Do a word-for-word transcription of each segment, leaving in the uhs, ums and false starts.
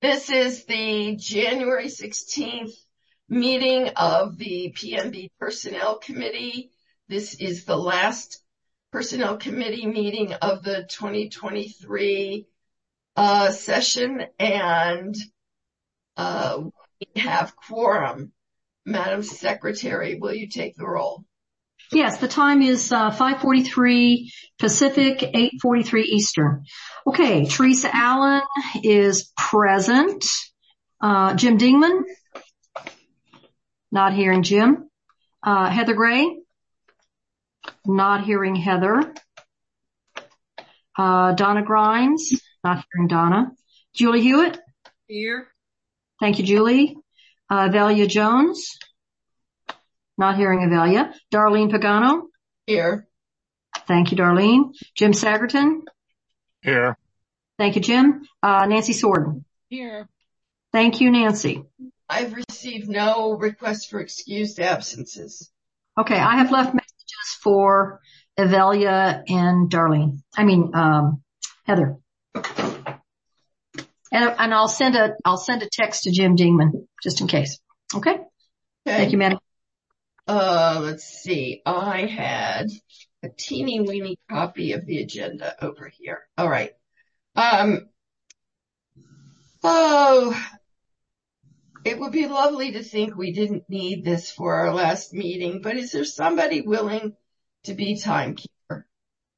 This is the January sixteenth meeting of the P N B Personnel Committee. This is the last Personnel Committee meeting of the twenty twenty-three uh, session, and uh, we have quorum. Madam Secretary, will you take the roll? Yes, the time is uh, five forty-three Pacific, eight forty-three Eastern. Okay, Teresa Allen is present. Uh, Jim Dingman? Not hearing Jim. Uh, Heather Gray? Not hearing Heather. Uh, Donna Grimes? Not hearing Donna. Julie Hewitt? Here. Thank you, Julie. Uh, Velia Jones? Not hearing Avelia. Darlene Pagano? Here. Thank you, Darlene. Jim Sagerton? Here. Thank you, Jim. Uh, Nancy Sorden? Here. Thank you, Nancy. I've received no requests for excused absences. Okay, I have left messages for Avelia and Darlene. I mean, um, Heather. And, and I'll send a, I'll send a text to Jim Dingman, just in case. Okay? Okay. Thank you, Madam. Uh, let's see. I had a teeny weeny copy of the agenda over here. All right. Um, oh, it would be lovely to think we didn't need this for our last meeting, but is there somebody willing to be timekeeper?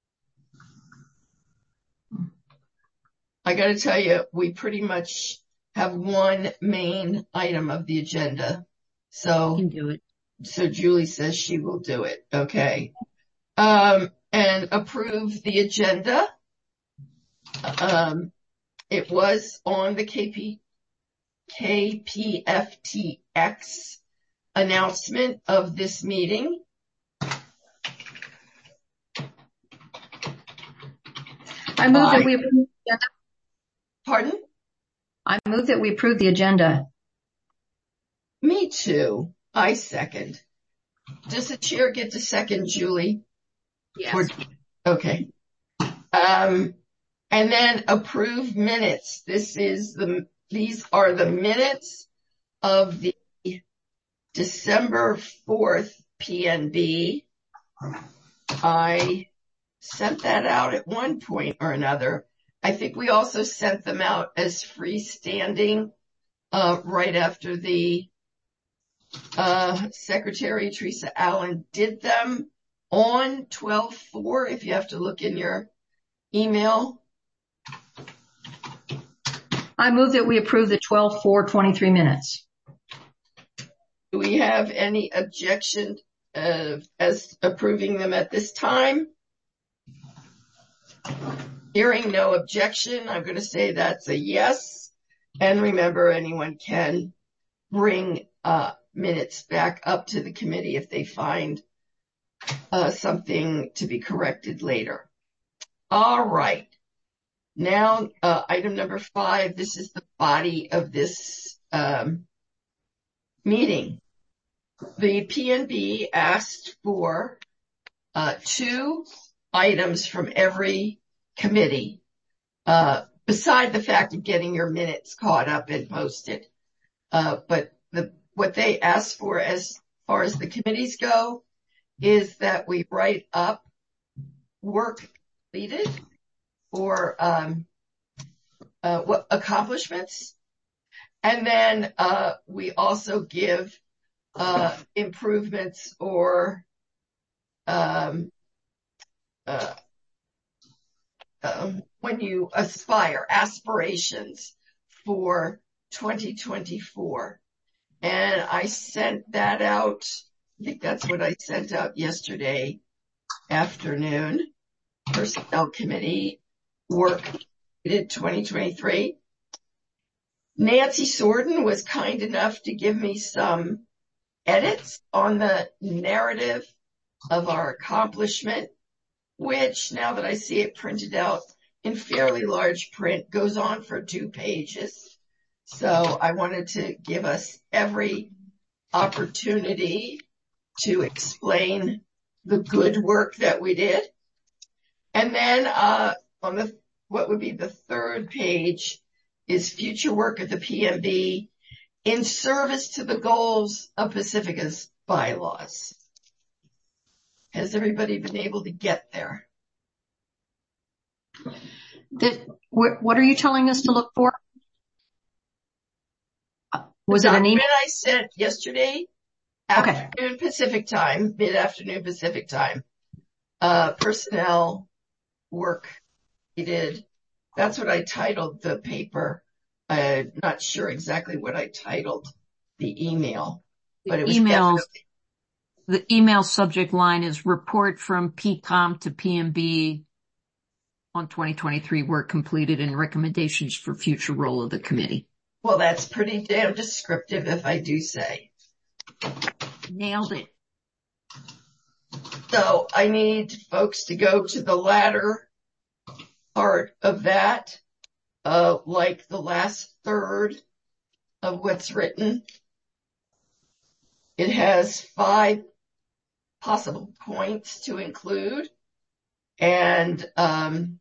I got to tell you, we pretty much have one main item of the agenda. So, You can do it. so Julie says she will do it. Okay. Um, and approve the agenda. Um, it was on the K P, K P F T X announcement of this meeting. I move I- that we approve the agenda. Pardon? I move that we approve the agenda. Me too. I second. Does the chair get to second, Julie? Yes. Or- okay. Um, and then approve minutes. This is the, these are the minutes of the December fourth P N B. I sent that out at one point or another. I think we also sent them out as freestanding, uh, right after the Uh, Secretary Teresa Allen did them on twelve four, if you have to look in your email. I move that we approve the twelve four twenty-three minutes. Do we have any objection uh, as approving them at this time? Hearing no objection, I'm going to say that's a yes. And remember, anyone can bring uh minutes back up to the committee if they find uh, something to be corrected later. All right. Now, uh, item number five, this is the body of this um, meeting. The P N B asked for uh, two items from every committee, uh, beside the fact of getting your minutes caught up and posted. Uh, but the What they ask for as far as the committees go is that we write up work completed or um, uh, what accomplishments. And then uh, we also give uh, improvements or um, uh, uh, when you aspire, aspirations for twenty twenty-four. And I sent that out. I think that's what I sent out yesterday afternoon. Personnel Committee work did twenty twenty-three. Nancy Sorden was kind enough to give me some edits on the narrative of our accomplishment, which now that I see it printed out in fairly large print goes on for two pages. So I wanted to give us every opportunity to explain the good work that we did. And then, uh, on the, what would be the third page is future work of the P M B in service to the goals of Pacifica's bylaws. Has everybody been able to get there? That, what are you telling us to look for? Was the it an email? I sent yesterday, Okay. afternoon Pacific time, mid-afternoon Pacific time, uh, personnel work he did. That's what I titled the paper. I'm not sure exactly what I titled the email, but it was Emails. definitely. The email subject line is report from P COM to P M B on twenty twenty-three work completed and recommendations for future role of the committee. Well, that's pretty damn descriptive if I do say. Nailed it. So I need folks to go to the latter part of that, uh, like the last third of what's written. It has five possible points to include, and um,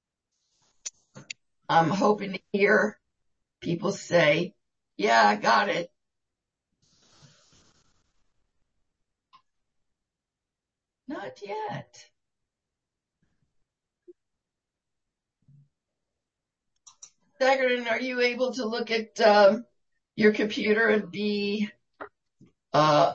I'm hoping to hear people say, yeah, I got it. Not yet. Daggerton, are you able to look at um, your computer and be uh,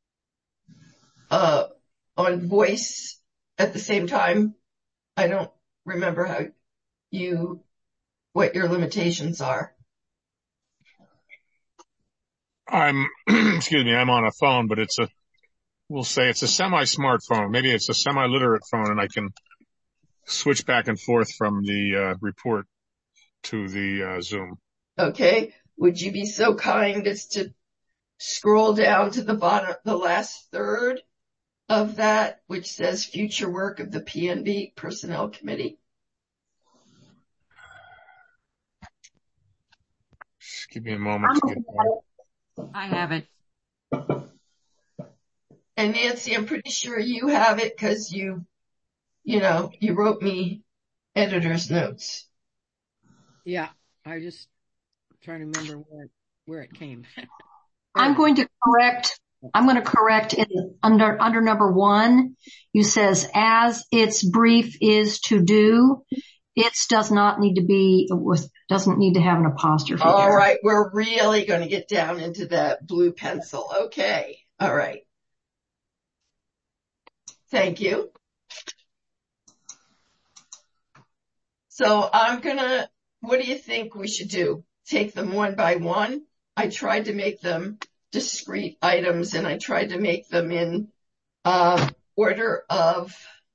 uh, on voice at the same time? I don't remember how you, what your limitations are. I'm, excuse me, I'm on a phone, but it's a, we'll say it's a semi-smartphone. Maybe it's a semi-literate phone, and I can switch back and forth from the uh, report to the uh, Zoom. Okay. Would you be so kind as to scroll down to the bottom, the last third of that, which says future work of the P M B Personnel Committee? Just give me a moment to get there. I have it. And Nancy, I'm pretty sure you have it because you, you know, you wrote me editor's notes. Yeah, I just trying to remember where where it came. I'm going to correct, I'm going to correct in under, under number one. You says as its brief is to do, its does not need to be, doesn't need to have an apostrophe. All there. right. We're really going to get down into that blue pencil. Okay. All right. Thank you. So I'm going to, what do you think we should do? Take them one by one? I tried to make them discrete items, and I tried to make them in uh, order of,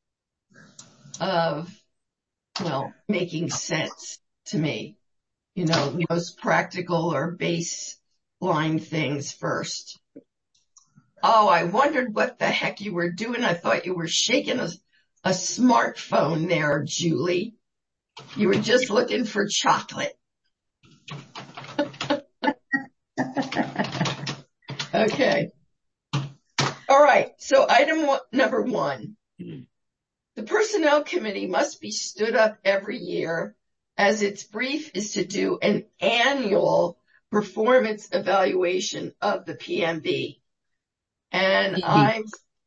of, well, making sense to me. You know, most practical or baseline things first. Oh, I wondered what the heck you were doing. I thought you were shaking a, a smartphone there, Julie. You were just looking for chocolate. Okay. All right. So item one, number one, the Personnel Committee must be stood up every year as its brief is to do an annual performance evaluation of the P M B. And I'm,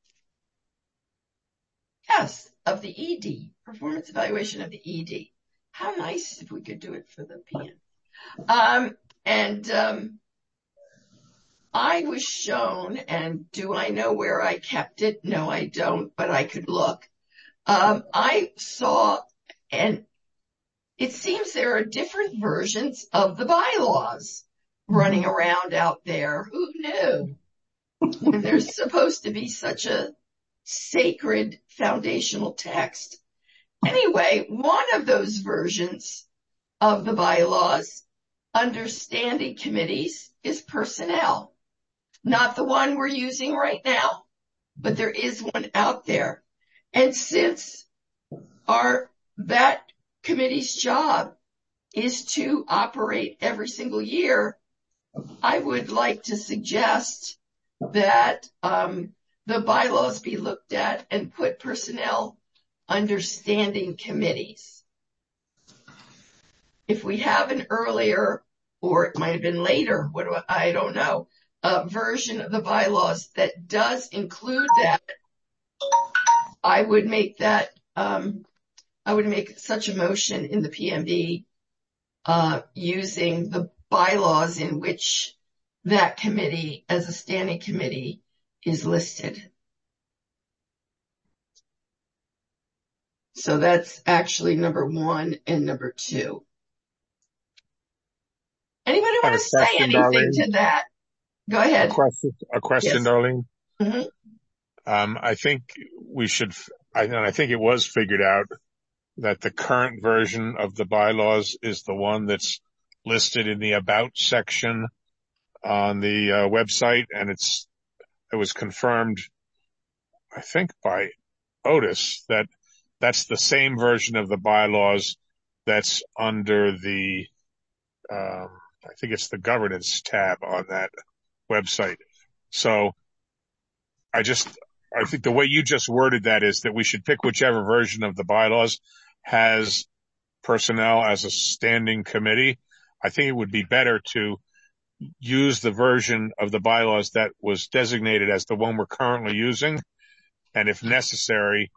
yes, of the E D, performance evaluation of the E D. How nice if we could do it for the P M B. Um, and, um, I was shown, and do I know where I kept it? No, I don't, but I could look. Um, I saw, and it seems there are different versions of the bylaws running around out there. Who knew? When there's supposed to be such a sacred foundational text. Anyway, one of those versions of the bylaws, under standing committees, is personnel. Not the one we're using right now, but there is one out there. And since our, that committee's job is to operate every single year, I would like to suggest that um, the bylaws be looked at and put personnel under standing committees. if we have an earlier, or it might have been later, what do I, I don't know, a version of the bylaws that does include that, I would make that, um, I would make such a motion in the P M B, uh, using the bylaws in which that committee as a standing committee is listed. So that's actually number one and number two. Anybody want to say question, anything Darlene? to that? Go ahead. A question, a question, Yes. Darlene. Mm-hmm. Um, I think we should, I, and I think it was figured out that the current version of the bylaws is the one that's listed in the About section on the uh, website, and it's, it was confirmed, I think, by Otis that that's the same version of the bylaws that's under the, um, I think it's the governance tab on that website. So I just, I think the way you just worded that is that we should pick whichever version of the bylaws has personnel as a standing committee. I think it would be better to use the version of the bylaws that was designated as the one we're currently using, and if necessary,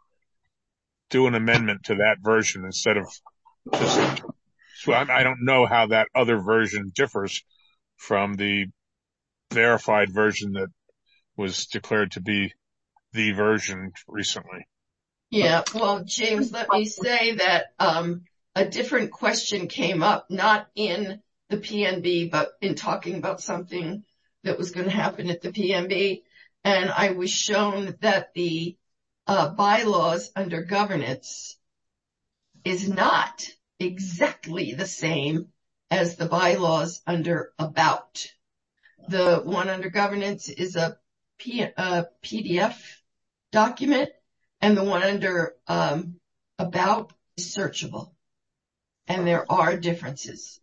do an amendment to that version instead of just, so I, I don't know how that other version differs from the verified version that was declared to be the version recently. Yeah, well, James, let me say that um, a different question came up, not in the P N B, but in talking about something that was going to happen at the P N B. And I was shown that the uh, bylaws under governance is not exactly the same as the bylaws under About. The one under governance is a, P, a P D F document, and the one under um, About is searchable. And there are differences.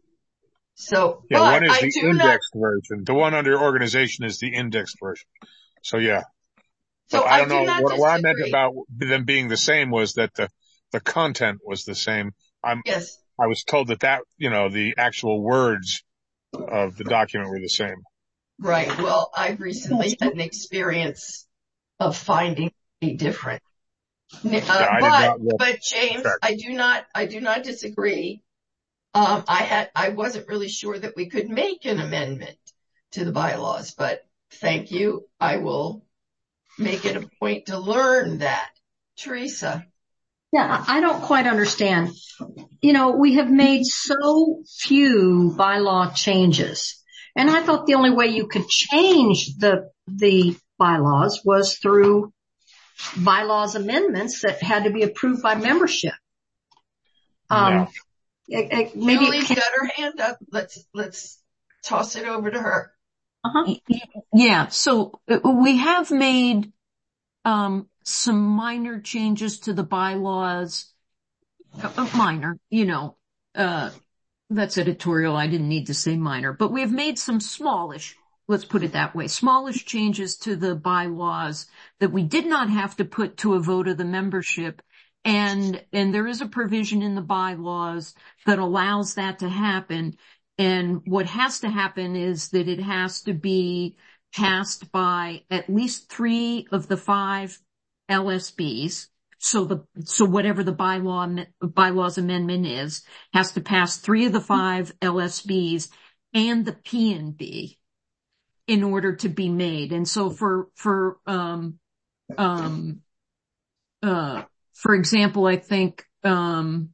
So, yeah, but one is I the do indexed not, version. The one under organization is the indexed version. So yeah. so But I I don't do know not what, what I meant disagree. about them being the same was that the, the content was the same. I'm, Yes, I was told that that, you know, the actual words of the document were the same. right. Well, I've recently had an experience of finding a different. Uh, Yeah, I did but, not look. but James, Check. I do not, I do not disagree. Um, I had, I wasn't really sure that we could make an amendment to the bylaws, but thank you. I will make it a point to learn that. Teresa. Yeah, I don't quite understand. You know, we have made so few bylaw changes. And I thought the only way you could change the, the bylaws was through bylaws amendments that had to be approved by membership. Um, No. it, it, maybe Julie's it can, got her hand up. Let's, let's toss it over to her. uh-huh. Yeah, so uh, we have made um some minor changes to the bylaws. Uh, minor, you know, uh that's editorial. I didn't need to say minor, but we have made some smallish, let's put it that way, smallish changes to the bylaws that we did not have to put to a vote of the membership. And, and there is a provision in the bylaws that allows that to happen. And what has to happen is that it has to be passed by at least three of the five L S Bs. So the, so whatever the bylaw, bylaws amendment is, has to pass three of the five L S Bs and the P N B in order to be made. And so for, for, um, um, uh, for example, I think, um,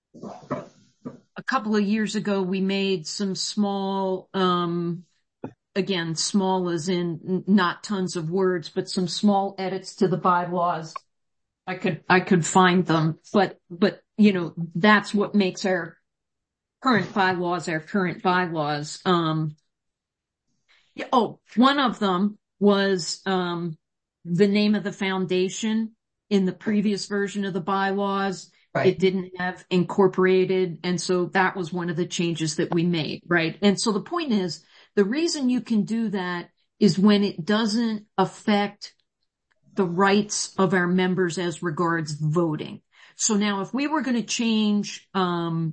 a couple of years ago, we made some small, um, again, small as in not tons of words, but some small edits to the bylaws. I could, I could find them, but, but, you know, that's what makes our current bylaws, our current bylaws. Um, yeah, oh, one of them was, um, the name of the foundation in the previous version of the bylaws. Right. It didn't have incorporated. And so that was one of the changes that we made, right? And so the point is, the reason you can do that is when it doesn't affect the rights of our members as regards voting. So now if we were going to change, um,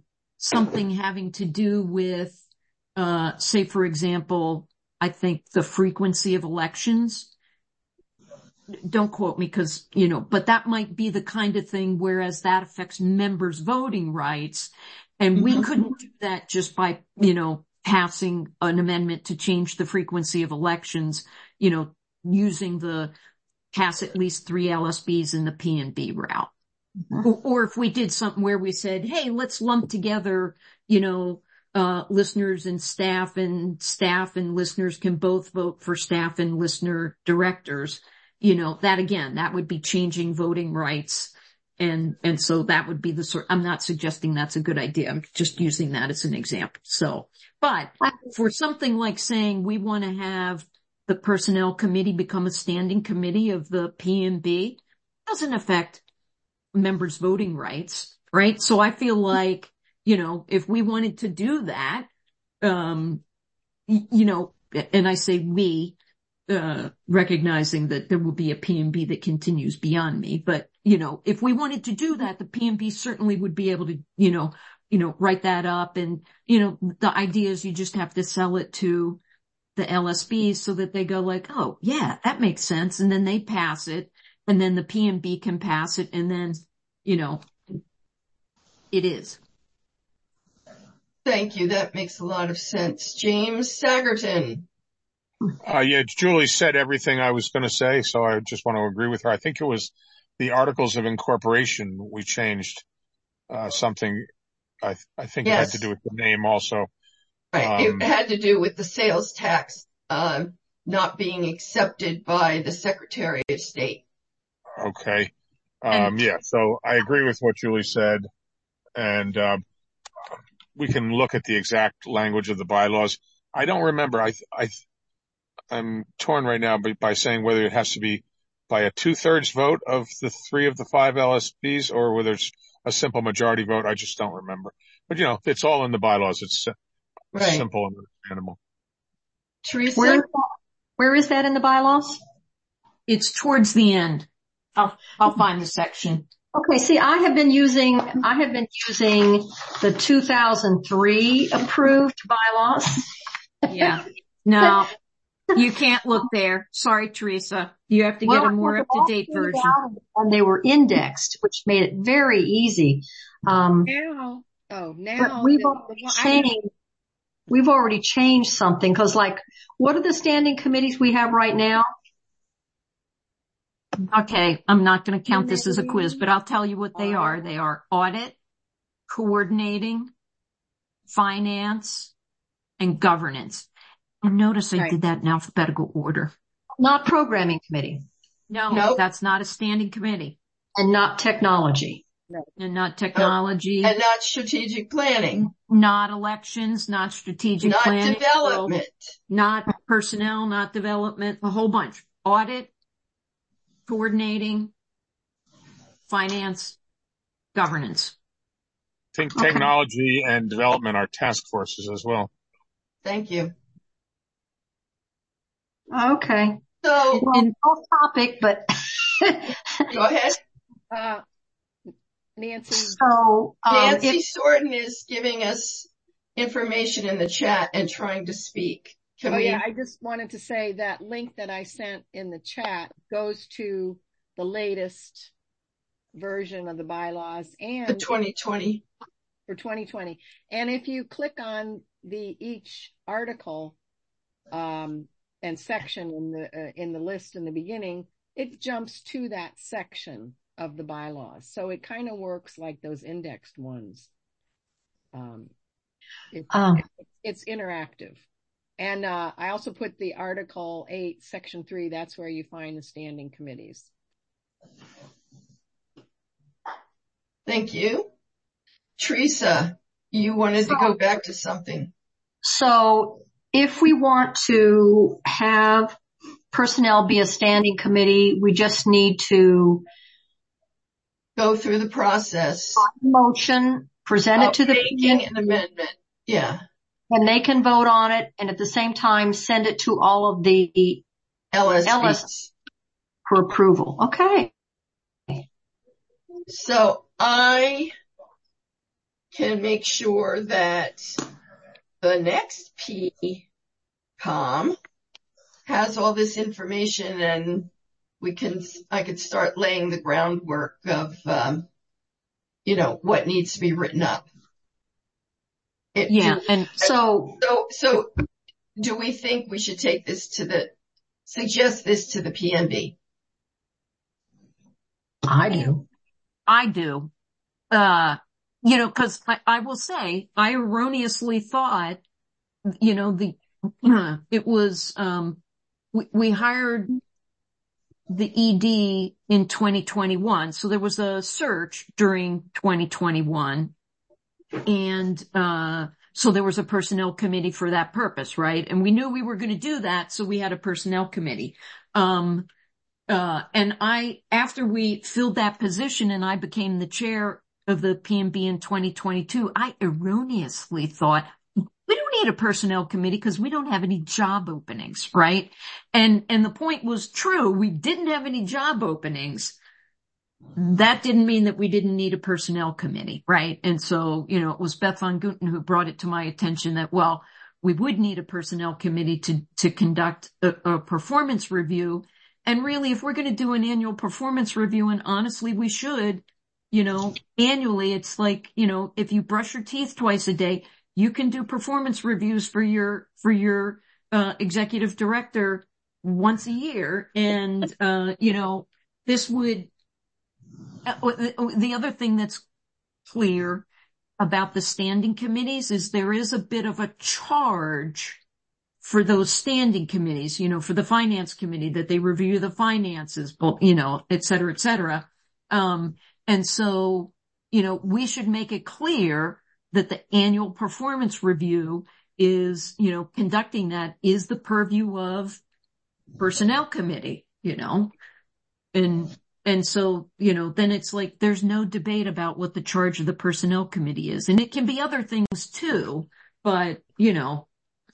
something having to do with, uh, say, for example, I think the frequency of elections. Don't quote me because, you know, but that might be the kind of thing, whereas that affects members' voting rights. And we couldn't do that just by, you know, passing an amendment to change the frequency of elections, you know, using the pass at least three L S Bs in the P and B route. Mm-hmm. Or, or if we did something where we said, hey, let's lump together, you know, uh, listeners and staff, and staff and listeners can both vote for staff and listener directors. You know, that again, that would be changing voting rights. And, and so that would be the sort, I'm not suggesting that's a good idea. I'm just using that as an example. So, but for something like saying we want to have the personnel committee become a standing committee of the P and B, doesn't affect members' voting rights, right? So I feel like, you know, if we wanted to do that, um, you know, and I say we, uh, recognizing that there will be a P and B that continues beyond me. But, you know, if we wanted to do that, the P and B certainly would be able to, you know, you know, write that up. And, you know, the idea is you just have to sell it to the L S Bs so that they go like, oh, yeah, that makes sense. And then they pass it, and then the P and B can pass it. And then, you know, it is. Thank you. That makes a lot of sense. James Sagerton. Uh, yeah, Julie said everything I was going to say, so I just want to agree with her. I think it was the Articles of Incorporation we changed, uh, something. I, I think yes. It had to do with the name also. Right. Um, it had to do with the sales tax, uh, not being accepted by the Secretary of State. Okay. Um, yeah, so I agree with what Julie said, and, uh, we can look at the exact language of the bylaws. I don't remember. I, I, I'm torn right now by, by saying whether it has to be by a two-thirds vote of the three of the five L S Bs or whether it's a simple majority vote. I just don't remember. But, you know, it's all in the bylaws. It's right. Simple and understandable. Teresa? Where, where is that in the bylaws? It's towards the end. I'll, I'll find the section. Okay, see, I have been using, I have been using the two thousand three approved bylaws. Yeah. No, you can't look there. Sorry, Teresa. You have to well, get a more up-to-date version. And they were indexed, which made it very easy. Um, now, oh, now. But we've already changed, we've already changed something, because like, what are the standing committees we have right now? Okay, I'm not going to count this as a quiz, but I'll tell you what they are. They are audit, coordinating, finance, and governance. And notice I right. did that in alphabetical order. Not programming committee. No, nope. That's not a standing committee. And not technology. No. And not technology. Oh, and not strategic planning. Not elections, not strategic not planning. Not development. So not personnel, not development, a whole bunch. Audit, coordinating, finance, governance. I think technology okay. and development are task forces as well. Thank you. Okay. So, well, in off topic, but go ahead. Uh, Nancy. So, um, Nancy if, Sorton is giving us information in the chat and trying to speak. Can oh we... yeah, I just wanted to say that link that I sent in the chat goes to the latest version of the bylaws and for twenty twenty. For twenty twenty. And if you click on the each article um and section in the uh, in the list in the beginning, it jumps to that section of the bylaws. So it kind of works like those indexed ones. Um, it, um. it, it's interactive. And uh, I also put the Article eight, Section three. That's where you find the standing committees. Thank you. Teresa, you wanted so, to go back to something. So if we want to have personnel be a standing committee, we just need to go through the process. Motion, present it to the making an amendment. Yeah. And they can vote on it, and at the same time send it to all of the L S Bs L S for approval. Okay. So I can make sure that the next P COM has all this information, and we can, I could start laying the groundwork of, um, you know, what needs to be written up. It, Yeah. do, And so, so, so do we think we should take this to the, suggest this to the P N B? I do. I do. Uh, you know, cause I, I will say, I erroneously thought, you know, the, it was, um, we, we hired the E D in twenty twenty-one. So there was a search during twenty twenty-one. And, uh, so there was a personnel committee for that purpose, right? And we knew we were going to do that. So we had a personnel committee. Um, uh, and I, after we filled that position and I became the chair of the P N B in twenty twenty-two, I erroneously thought, we don't need a personnel committee because we don't have any job openings, right? And, and the point was true. We didn't have any job openings. That didn't mean that we didn't need a personnel committee, right? And so, you know, it was Beth Von Guten who brought it to my attention that, well, we would need a personnel committee to, to conduct a, a performance review. And really, if we're going to do an annual performance review, and honestly, we should, you know, annually, it's like, you know, if you brush your teeth twice a day, you can do performance reviews for your, for your, uh, executive director once a year. And, uh, you know, this would, the other thing that's clear about the standing committees is there is a bit of a charge for those standing committees, you know, for the finance committee that they review the finances, you know, et cetera, et cetera. Um, and so, you know, we should make it clear that the annual performance review is, you know, conducting that is the purview of personnel committee, you know, and And so, you know, then it's like there's no debate about what the charge of the personnel committee is. And it can be other things too, but, you know.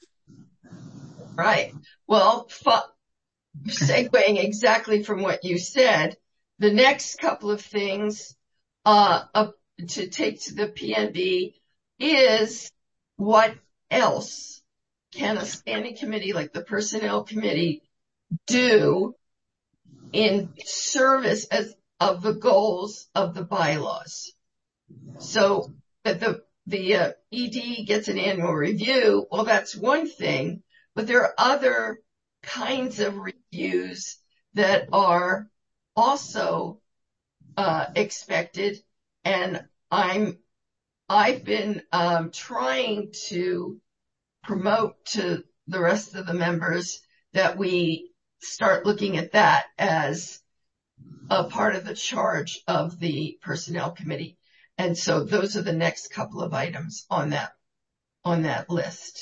Right. Well, fu- segueing exactly from what you said, the next couple of things uh, uh to take to the P N B is what else can a standing committee like the personnel committee do in service as of the goals of the bylaws. So that the, the uh, E D gets an annual review, well, that's one thing, but there are other kinds of reviews that are also uh, expected. And I'm, I've been um, trying to promote to the rest of the members that we start looking at that as a part of the charge of the personnel committee. And so those are the next couple of items on that, on that list.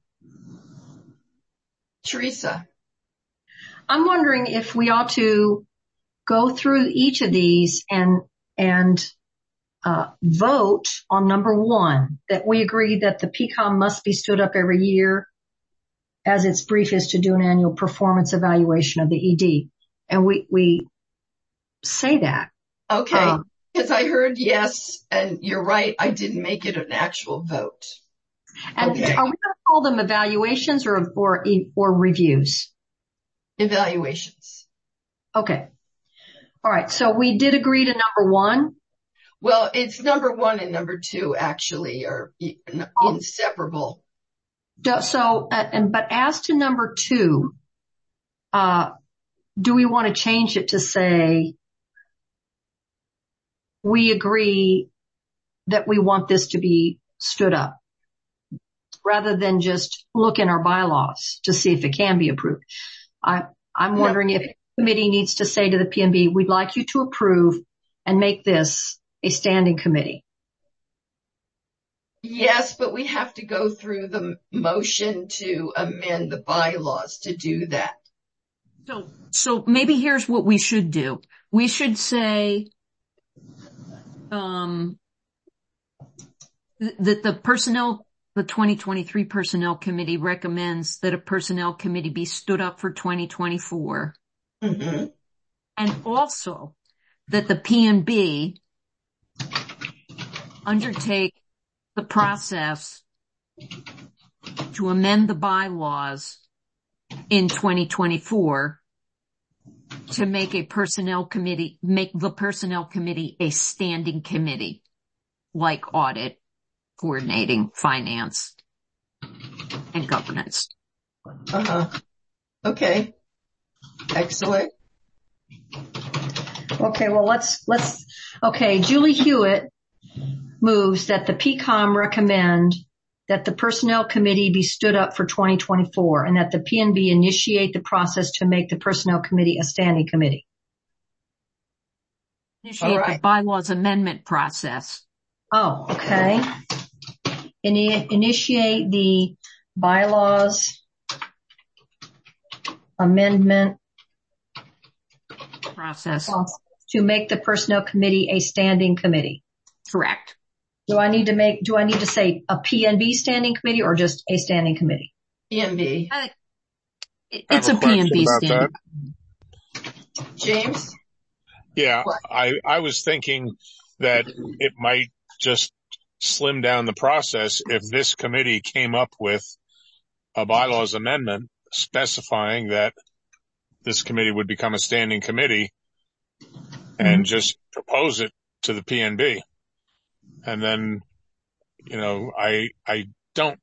Teresa. I'm wondering if we ought to go through each of these and, and, uh, vote on number one, that we agree that the P COM must be stood up every year as its brief is to do an annual performance evaluation of the E D. And we, we say that. Okay. Um, Because I heard yes, and you're right, I didn't make it an actual vote. and Okay. are we going to call them evaluations or, or, or reviews? Evaluations. Okay. All right. So we did agree to number one. Well, it's number one and number two actually are inseparable. So, uh, and, but as to number two, uh, do we want to change it to say, we agree that we want this to be stood up rather than just look in our bylaws to see if it can be approved? I, I'm wondering if the committee needs to say to the P N B, we'd like you to approve and make this a standing committee. Yes, but we have to go through the motion to amend the bylaws to do that. So, so maybe here's what we should do. We should say, um, th- that the personnel, the twenty twenty-three personnel committee recommends that a personnel committee be stood up for twenty twenty-four. Mm-hmm. And also that the P N B undertake the process to amend the bylaws in twenty twenty-four to make a personnel committee, make the personnel committee a standing committee, like audit, coordinating, finance, and governance. Uh-huh. Okay. Excellent. Okay, well, let's, let's, okay, Julie Hewitt moves that the P COM recommend that the Personnel Committee be stood up for twenty twenty-four and that the P N B initiate the process to make the Personnel Committee a standing committee. Initiate right. the bylaws amendment process. Oh, okay. Ini- initiate the bylaws amendment process to make the Personnel Committee a standing committee. Correct. Do I need to make, do I need to say a P N B standing committee or just a standing committee? P N B. I, it's a, a P N B standing. That. James? Yeah, I, I was thinking that it might just slim down the process if this committee came up with a bylaws amendment specifying that this committee would become a standing committee and mm-hmm. just propose it to the P N B. And then, you know, I, I don't,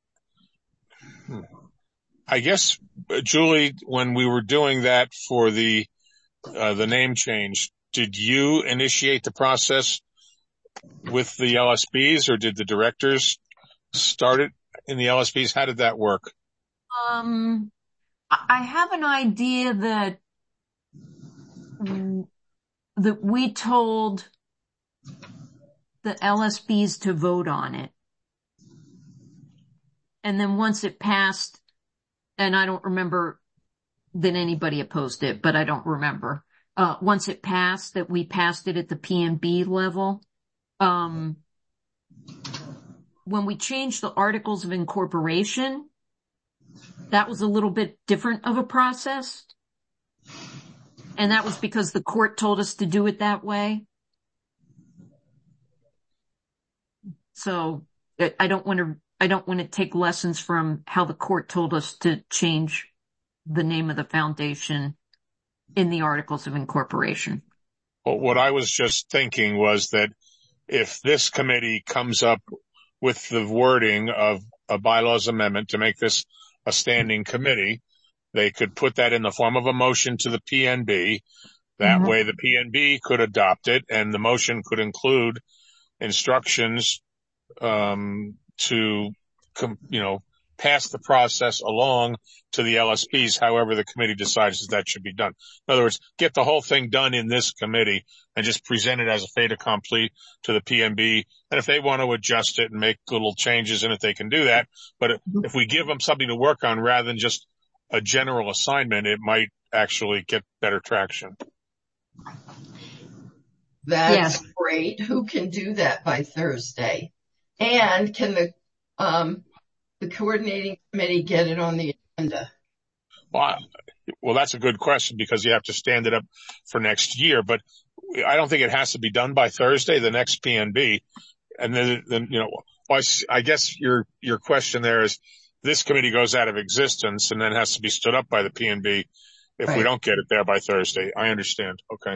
I guess, Julie, when we were doing that for the, uh, the name change, did you initiate the process with the L S Bs or did the directors start it in the L S Bs? How did that work? Um, I have an idea that, that we told the L S Bs to vote on it. And then once it passed, and I don't remember that anybody opposed it, but I don't remember. Uh, once it passed, that we passed it at the P N B level. Um, when we changed the articles of incorporation, that was a little bit different of a process. And that was because the court told us to do it that way. So I don't want to, I don't want to take lessons from how the court told us to change the name of the foundation in the articles of incorporation. Well, what I was just thinking was that if this committee comes up with the wording of a bylaws amendment to make this a standing committee, they could put that in the form of a motion to the P N B. That mm-hmm. way the P N B could adopt it and the motion could include instructions um to, com- you know, pass the process along to the L S Ps, however the committee decides that, that should be done. In other words, get the whole thing done in this committee and just present it as a fait accompli to the P N B. And if they want to adjust it and make little changes in it, they can do that. But if we give them something to work on rather than just a general assignment, it might actually get better traction. That's yes. great. Who can do that by Thursday? And can the um the coordinating committee get it on the agenda? Well, well, that's a good question because you have to stand it up for next year. But I don't think it has to be done by Thursday, the next P N B. And then, then you know, I, I guess your your question there is this committee goes out of existence and then has to be stood up by the P N B if right. we don't get it there by Thursday. I understand. Okay.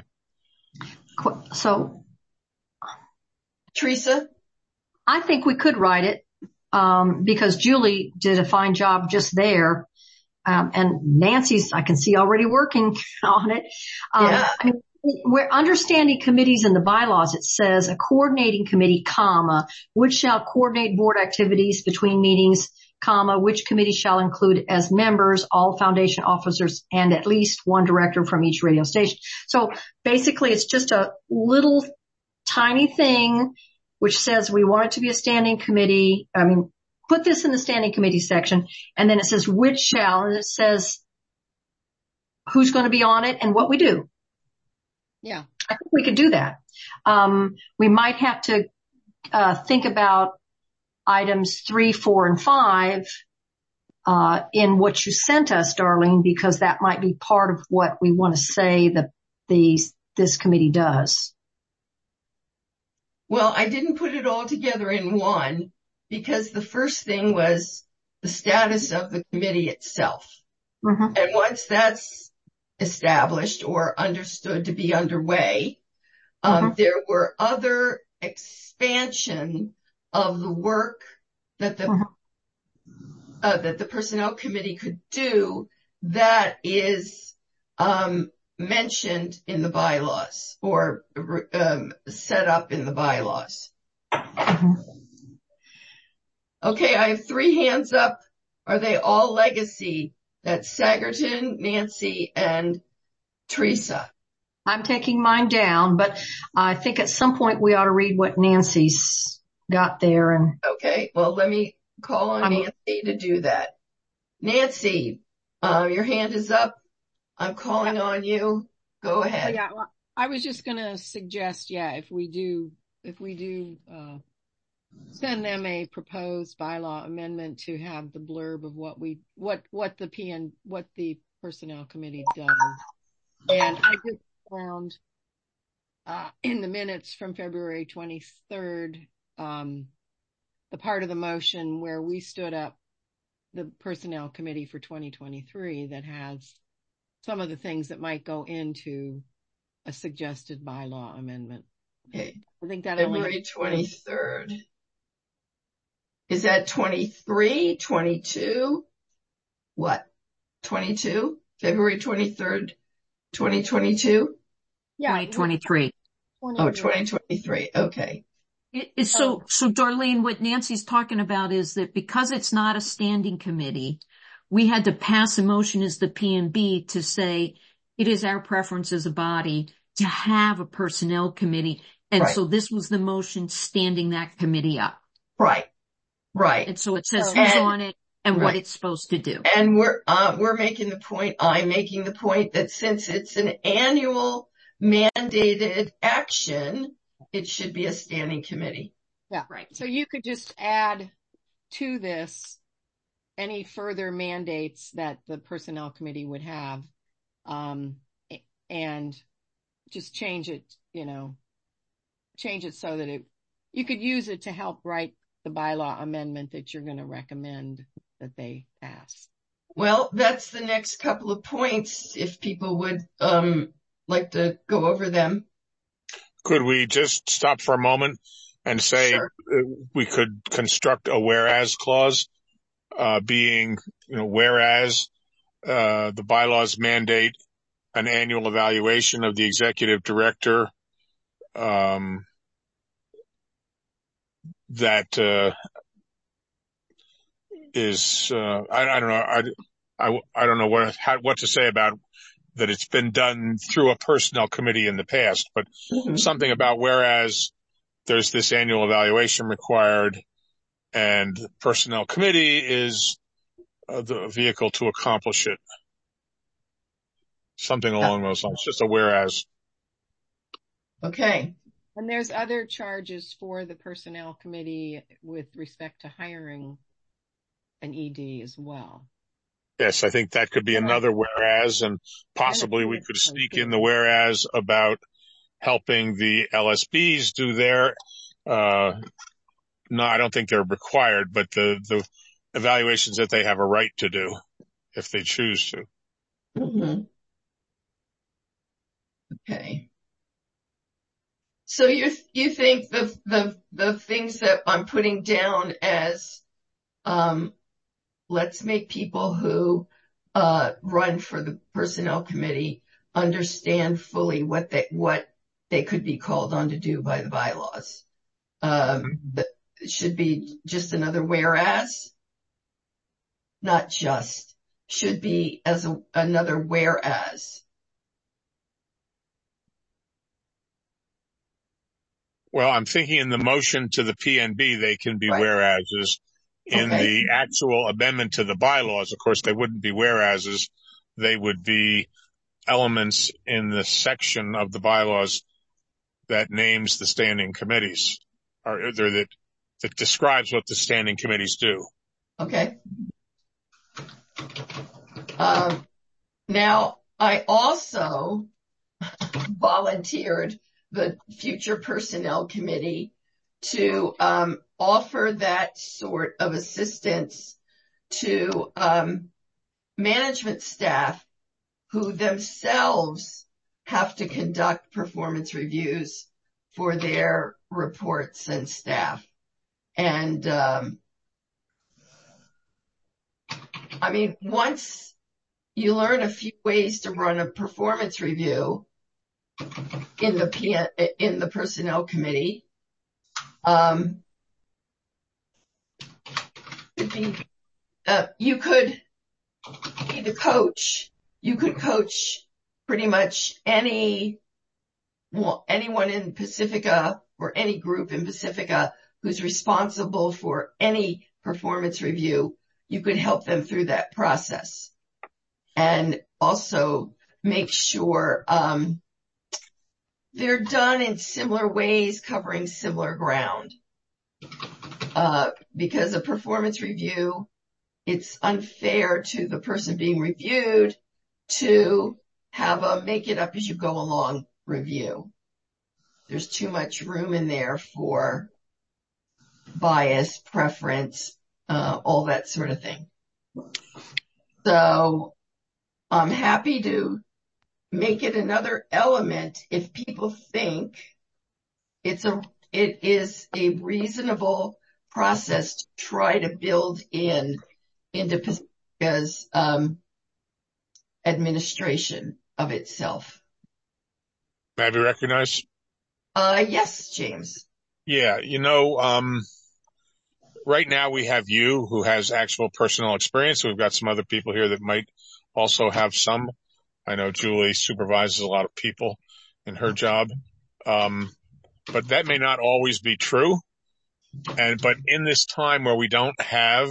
So, Teresa? I think we could write it, um, because Julie did a fine job just there. Um, and Nancy's, I can see already working on it. Um, yeah. I mean, we're understanding committees in the bylaws. It says a coordinating committee, comma, which shall coordinate board activities between meetings, comma, which committee shall include as members all foundation officers and at least one director from each radio station. So basically it's just a little tiny thing which says we want it to be a standing committee. I mean, put this in the standing committee section, and then it says which shall, and it says who's going to be on it and what we do. Yeah. I think we could do that. Um, we might have to uh think about items three, four, and five uh in what you sent us, Darlene, because that might be part of what we want to say that the this committee does. Well, I didn't put it all together in one because the first thing was the status of the committee itself. Mhm. And once that's established or understood to be underway, um, Mhm. there were other expansion of the work that the Mhm. uh, that the personnel committee could do that is um, mentioned in the bylaws or um, set up in the bylaws. Mhm. Okay, I have three hands up. Are they all legacy? That's Sagerton, Nancy, and Teresa. I'm taking mine down, but I think at some point we ought to read what Nancy's got there. And Okay, well, let me call on I'm- Nancy to do that. Nancy, uh, your hand is up. I'm calling on you. Go Oh, ahead. yeah, well, I was just going to suggest, yeah, if we do, if we do uh, send them a proposed bylaw amendment to have the blurb of what we, what, what the P N, what the personnel committee does. And I just found uh, in the minutes from February twenty-third, um, the part of the motion where we stood up the personnel committee for twenty twenty-three that has some of the things that might go into a suggested bylaw amendment. Okay, I think that only February twenty-third. Is that twenty-three, twenty-two? What? twenty-two? February twenty-third, twenty twenty-two? yeah, twenty twenty-three. Oh, twenty twenty-three. Okay. It, it, so, so Darlene, what Nancy's talking about is that because it's not a standing committee, we had to pass a motion as the P N B to say it is our preference as a body to have a personnel committee. And Right. so this was the motion standing that committee up. Right. Right. And so it says Oh. who's And- on it and right. what it's supposed to do. And we're, uh, we're making the point, I'm making the point that since it's an annual mandated action, it should be a standing committee. Yeah. Right. So you could just add to this any further mandates that the personnel committee would have, um, and just change it, you know, change it so that it, you could use it to help write the bylaw amendment that you're going to recommend that they pass. Well, that's the next couple of points, if people would, um, like to go over them. Could we just stop for a moment and say Sure. uh, we could construct a whereas clause, uh, being, you know, whereas, uh, the bylaws mandate an annual evaluation of the executive director, um, that, uh, is, uh, I, I don't know, I, I, I don't know what, how, what to say about that it's been done through a personnel committee in the past, but Mhm. something about whereas there's this annual evaluation required and the personnel committee is uh, the vehicle to accomplish it. Something along those lines, just a whereas. Okay. And there's other charges for the personnel committee with respect to hiring an E D as well. Yes, I think that could be another whereas, and possibly we could sneak in the whereas about helping the L S Bs do their, uh, no, I don't think they're required, but the, the evaluations that they have a right to do if they choose to. Mm-hmm. Okay. So you, you think the, the, the things that I'm putting down as, um, let's make people who, uh, run for the personnel committee understand fully what they, what they could be called on to do by the bylaws. Um, that should be just another whereas, not just, should be as a, another whereas. Well, I'm thinking in the motion to the P N B, they can be Right. whereases. In Okay. the actual amendment to the bylaws, of course, they wouldn't be whereases. They would be elements in the section of the bylaws that names the standing committees, or that, that describes what the standing committees do. Okay. Um, now I also volunteered the future personnel committee to um, offer that sort of assistance to um, management staff who themselves have to conduct performance reviews for their reports and staff. And um, I mean, once you learn a few ways to run a performance review in the P- in the personnel committee, um, it'd be, uh, you could be the coach. You could coach pretty much any well, anyone in Pacifica or any group in Pacifica who's responsible for any performance review. You could help them through that process, and also make sure um, they're done in similar ways, covering similar ground. Uh, because a performance review, it's unfair to the person being reviewed to have a make it up as you go along review. There's too much room in there for bias, preference, uh, all that sort of thing. So I'm happy to make it another element if people think it's a, it is a reasonable process to try to build in into Pacifica's um, administration of itself. May I be recognized? Uh, yes, James. Yeah, you know, um, right now we have you who has actual personnel experience. We've got some other people here that might also have some. I know Julie supervises a lot of people in her job. Um, but that may not always be true. And, but in this time where we don't have,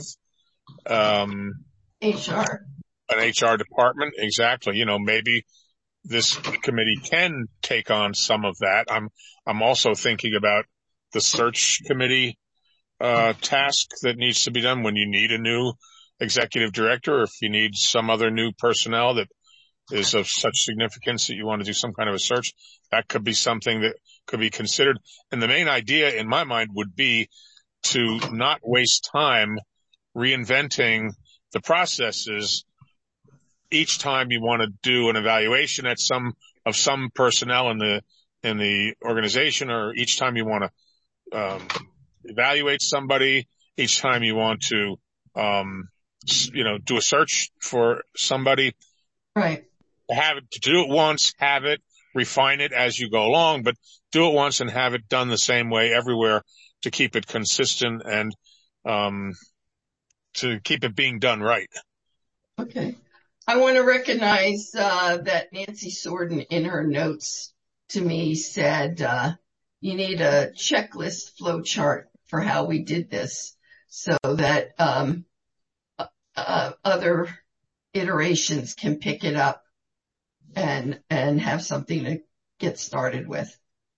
um, H R. an H R department, exactly, you know, maybe this committee can take on some of that. I'm, I'm also thinking about the search committee, uh, task that needs to be done when you need a new executive director, or if you need some other new personnel that is of such significance that you want to do some kind of a search. That could be something that could be considered. And the main idea in my mind would be to not waste time reinventing the processes each time you want to do an evaluation at some of some personnel in the in the organization, or each time you want to um, evaluate somebody, each time you want to um, you know do a search for somebody. Right. Have it to do it once, have it, refine it as you go along, but do it once and have it done the same way everywhere to keep it consistent and um, to keep it being done right. Okay. I want to recognize uh, that Nancy Sorden in her notes to me said uh, you need a checklist flow chart for how we did this so that um, uh, other iterations can pick it up and and have something to get started with.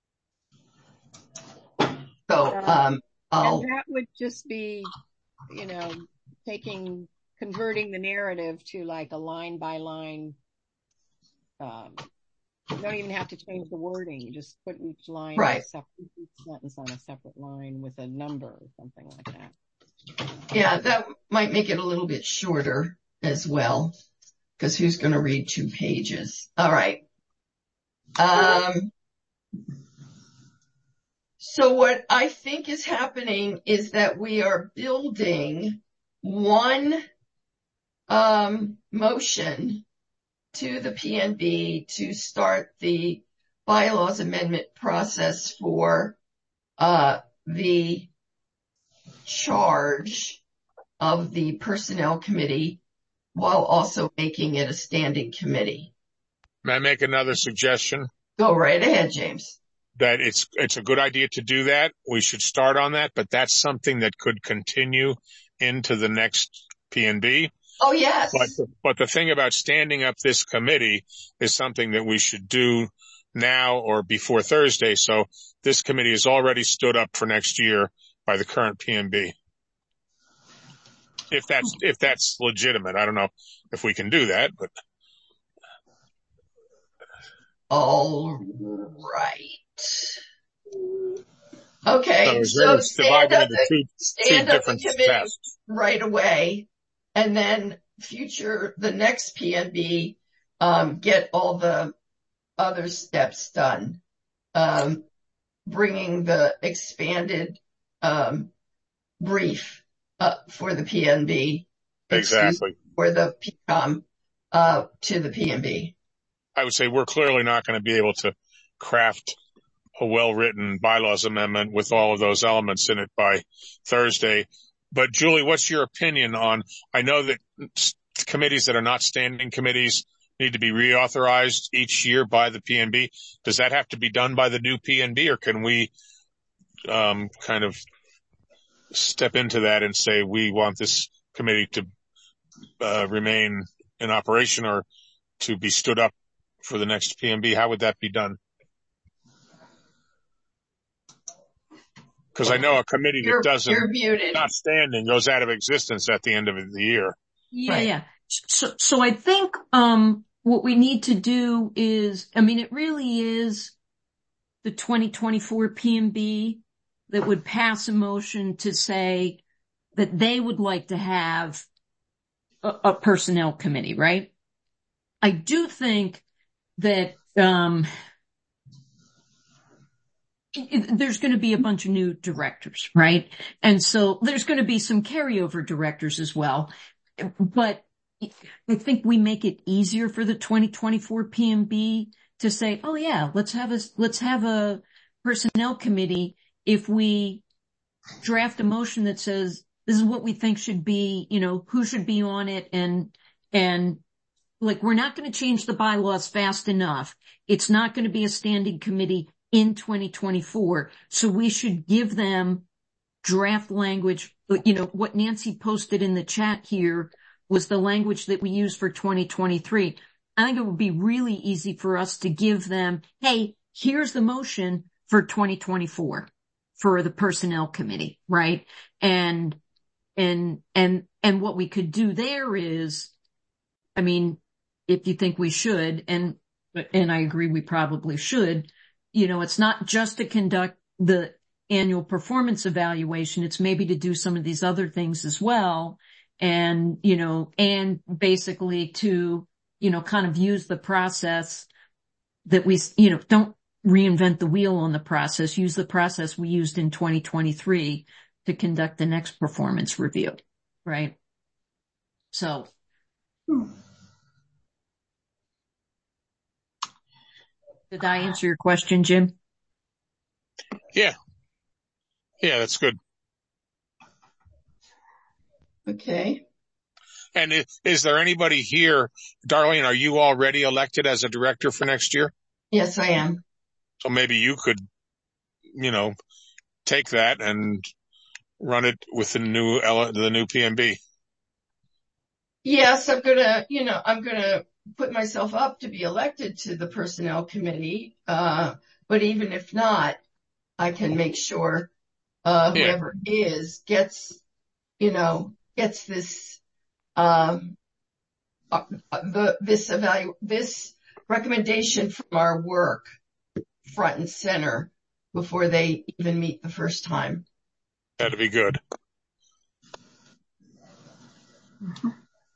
So um, I'll. And that would just be, you know, taking, converting the narrative to like a line by line. Um, you don't even have to change the wording. You just put each line, right. in a separate, each sentence on a separate line with a number or something like that. Yeah, that might make it a little bit shorter as well, because who's going to read two pages? All right. Um, so what I think is happening is that we are building one um, motion to the P N B to start the bylaws amendment process for uh, the charge of the personnel committee, while also making it a standing committee. May I make another suggestion? Go right ahead, James. That it's it's a good idea to do that. We should start on that, but that's something that could continue into the next P N B. Oh, yes. But the, but the thing about standing up this committee is something that we should do now or before Thursday. So this committee is already stood up for next year by the current P N B. If that's, if that's legitimate. I don't know if we can do that, but. All right. Okay, so it's stand divided up into two, the, two stand up the different committee tests. right away, and then future, the next P N B, um, get all the other steps done. Um, bringing the expanded, um, brief, uh, for the P N B. Exactly. For the P COM, uh, to the P N B. I would say we're clearly not going to be able to craft a well-written bylaws amendment with all of those elements in it by Thursday. But Julie, what's your opinion on, I know that committees that are not standing committees need to be reauthorized each year by the P N B. Does that have to be done by the new P N B, or can we um, kind of step into that and say we want this committee to uh, remain in operation or to be stood up for the next P N B? How would that be done? Because I know a committee that You're, doesn't, you're muted. not standing, goes out of existence at the end of the year. Yeah, Right. yeah. So, so I think, um, what we need to do is, I mean, it really is the twenty twenty-four P N B that would pass a motion to say that they would like to have a, a personnel committee, right? I do think that, um, there's going to be a bunch of new directors, right? And so there's going to be some carryover directors as well. But I think we make it easier for the twenty twenty-four P N B to say, oh yeah, let's have a, let's have a personnel committee if we draft a motion that says this is what we think should be, you know, who should be on it. And, and like, we're not going to change the bylaws fast enough. It's not going to be a standing committee in twenty twenty-four. So we should give them draft language. You know, what Nancy posted in the chat here was the language that we use for twenty twenty-three. I think it would be really easy for us to give them, hey, here's the motion for twenty twenty-four for the personnel committee, right? And, and, and, and what we could do there is, I mean, if you think we should, and, and I agree we probably should, you know, it's not just to conduct the annual performance evaluation. It's maybe to do some of these other things as well. And, you know, and basically to, you know, kind of use the process that we, you know, don't reinvent the wheel on the process, use the process we used in twenty twenty-three to conduct the next performance review, right? So. Hmm. Did I answer your question, Jim? Yeah. Yeah, that's good. Okay. And is, is there anybody here, Darlene, are you already elected as a director for next year? Yes, I am. So maybe you could, you know, take that and run it with the new, the new P N B. Yes, I'm gonna, you know, I'm gonna put myself up to be elected to the personnel committee. Uh, but even if not, I can make sure, uh, whoever yeah. is gets, you know, gets this, um, uh, the, this evalu, this recommendation from our work front and center before they even meet the first time. That'd be good. Mm-hmm.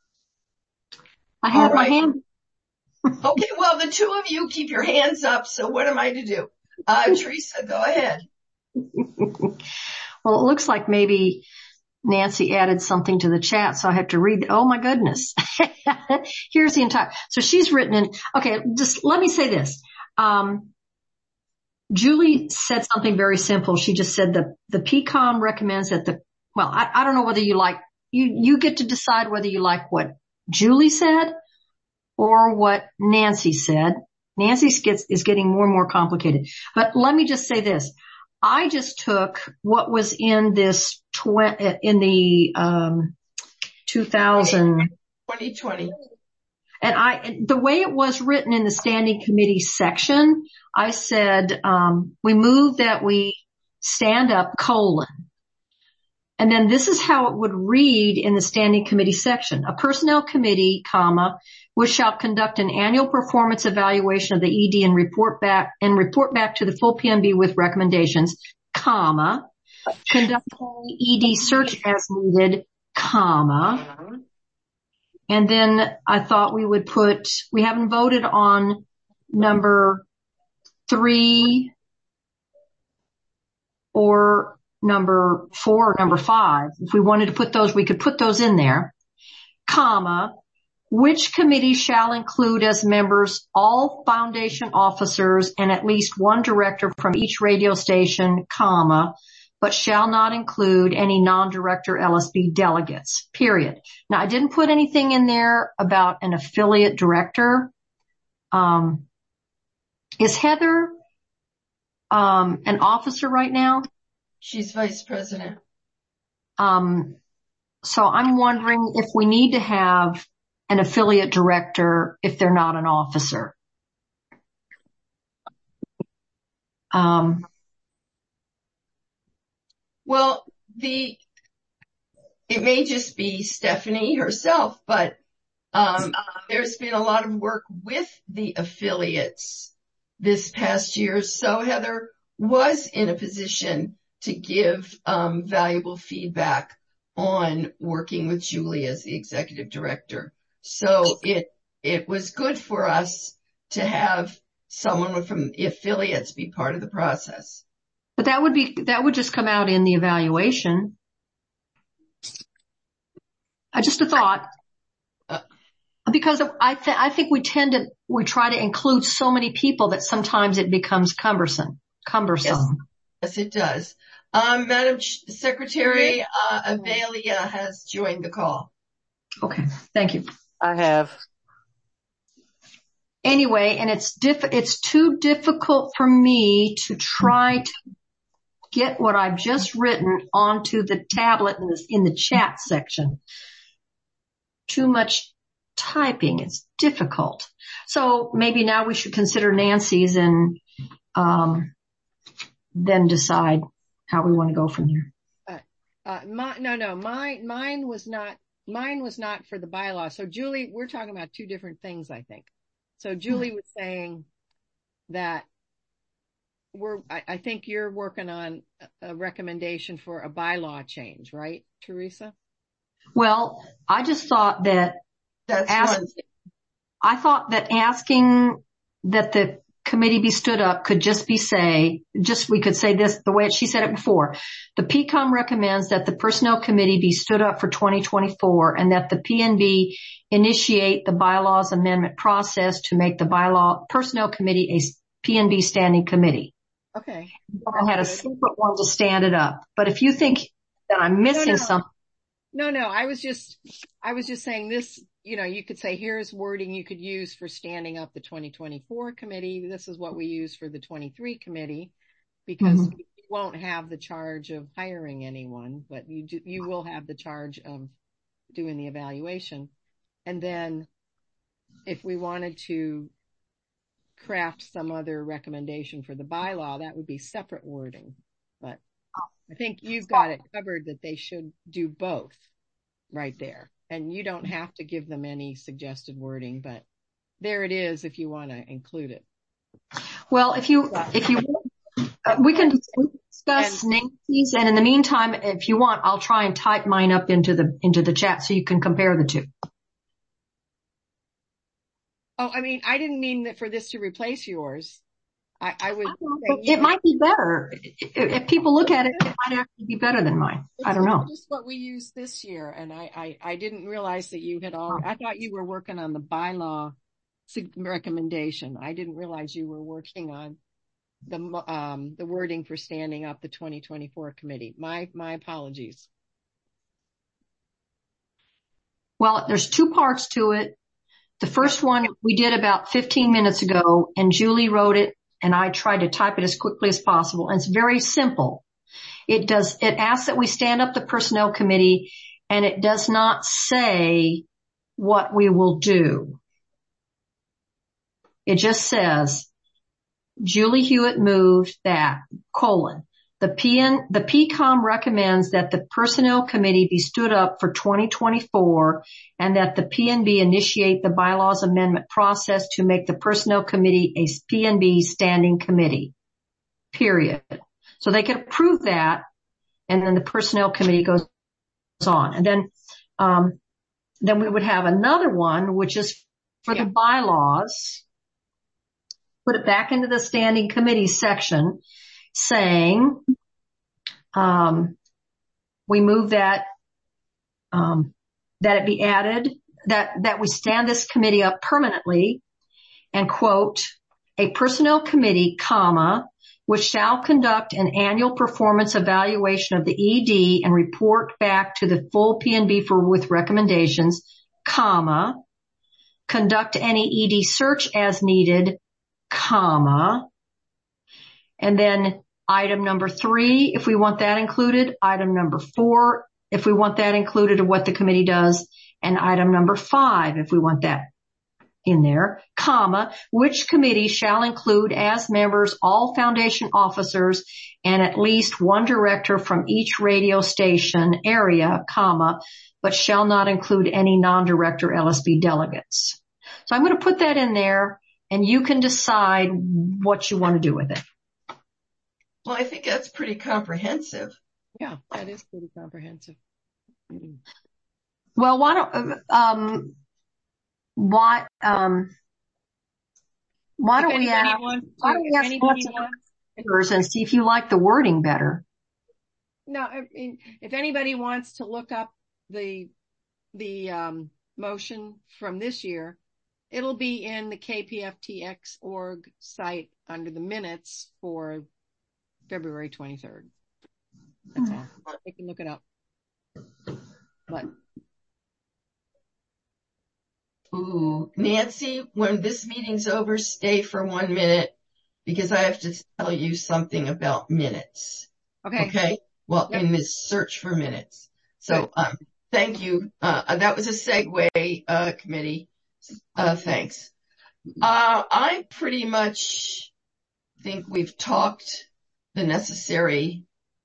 I have right. my hand. Okay, well, the two of you keep your hands up. So what am I to do? Uh, Teresa, go ahead. Well, it looks like maybe Nancy added something to the chat, so I have to read. Oh my goodness. Here's the entire, so she's written in, okay, just let me say this. Um, Julie said something very simple. She just said the, the P COM recommends that the, well, I, I don't know whether you like, you, you get to decide whether you like what Julie said or what Nancy said. Nancy gets, is getting more and more complicated. But let me just say this. I just took what was in this tw- in the, um, two thousand twenty twenty. And I, the way it was written in the standing committee section, I said, um, we move that we stand up colon. And then this is how it would read in the standing committee section. A personnel committee, comma, which shall conduct an annual performance evaluation of the E D and report back and report back to the full P N B with recommendations, comma, conduct any E D search as needed, comma. And then I thought we would put, we haven't voted on number three or number four or number five. If we wanted to put those, we could put those in there, comma, which committee shall include as members all foundation officers and at least one director from each radio station, comma, but shall not include any non-director L S B delegates, period. Now, I didn't put anything in there about an affiliate director. Um, is Heather um, an officer right now? She's vice president. Um, so I'm wondering if we need to have an affiliate director if they're not an officer. Um, Well, the, it may just be Stephanie herself, but, um, there's been a lot of work with the affiliates this past year. So Heather was in a position to give, um, valuable feedback on working with Julie as the executive director. So it, it was good for us to have someone from the affiliates be part of the process. But that would be, that would just come out in the evaluation. I just a thought. Uh, because I th- I think we tend to, we try to include so many people that sometimes it becomes cumbersome, cumbersome. Yes, yes it does. Um, Madam Secretary, uh, Avelia has joined the call. Okay. Thank you. I have. Anyway, and it's diff, it's too difficult for me to try to get what I've just written onto the tablet in the, in the chat section. Too much typing. It's difficult. So maybe now we should consider Nancy's and, um, then decide how we want to go from there. Uh, uh, my, no, no, mine, mine was not, mine was not for the bylaw. So Julie, we're talking about two different things, I think. So Julie was saying that we're, I, I think you're working on a recommendation for a bylaw change, right, Teresa? Well, I just thought that That's ask, one thing. I thought that asking that the committee be stood up could just be say, just we could say this the way she said it before. The P COM recommends that the personnel committee be stood up for twenty twenty-four and that the P N B initiate the bylaws amendment process to make the bylaw personnel committee a P N B standing committee. Okay. I had a separate one to stand it up. But if you think that I'm missing no, no. something. No, no, I was just, I was just saying this, you know, you could say here's wording you could use for standing up the twenty twenty-four committee. This is what we use for the twenty-three committee because mm-hmm. you won't have the charge of hiring anyone, but you do, you will have the charge of doing the evaluation. And then if we wanted to craft some other recommendation for the bylaw, that would be separate wording. But I think you've got it covered that they should do both right there. And you don't have to give them any suggested wording, but there it is if you want to include it. Well, if you, if you, uh, we can discuss and, Nancy's, and in the meantime, if you want, I'll try and type mine up into the, into the chat so you can compare the two. Oh, I mean, I didn't mean that for this to replace yours. I, I would. It know, might be better. If people look at it, it might actually be better than mine. I don't know. It's just what we used this year, and I, I, I didn't realize that you had all. I thought you were working on the bylaw recommendation. I didn't realize you were working on the um the wording for standing up the twenty twenty-four committee. My my apologies. Well, there's two parts to it. The first one we did about fifteen minutes ago, and Julie wrote it. And I tried to type it as quickly as possible. And it's very simple. It does, it asks that we stand up the personnel committee, and it does not say what we will do. It just says, Julie Hewitt moved that, colon. The P N, the P COM recommends that the personnel committee be stood up for twenty twenty-four and that the P N B initiate the bylaws amendment process to make the personnel committee a P N B standing committee. Period. So they could approve that, and then the personnel committee goes on. And then, um, then we would have another one, which is for Yeah. the bylaws. Put it back into the standing committee section, saying, um, we move that, um, that it be added, that, that we stand this committee up permanently, and quote, a personnel committee, comma, which shall conduct an annual performance evaluation of the E D and report back to the full P N B for with recommendations, comma, conduct any E D search as needed, comma, and then item number three, if we want that included, item number four, if we want that included of what the committee does, and item number five, if we want that in there, comma, which committee shall include as members all foundation officers and at least one director from each radio station area, comma, but shall not include any non-director L S B delegates. So I'm going to put that in there, and you can decide what you want to do with it. Well, I think that's pretty comprehensive. Yeah, that is pretty comprehensive. Mm-hmm. Well, why don't, um, why, um, why don't we ask, why don't we ask lots of members and see if you like the wording better? No, I mean, if anybody wants to look up the, the, um, motion from this year, it'll be in the K P F T X dot org site under the minutes for February twenty-third. That's all. They can look it up. But Ooh, Nancy, when this meeting's over, stay for one minute because I have to tell you something about minutes. okay. Okay. Well, Yep. in this search for minutes. So, um, thank you. Uh, that was a segue, uh, committee. Uh, thanks. Uh, I pretty much think we've talked the necessary,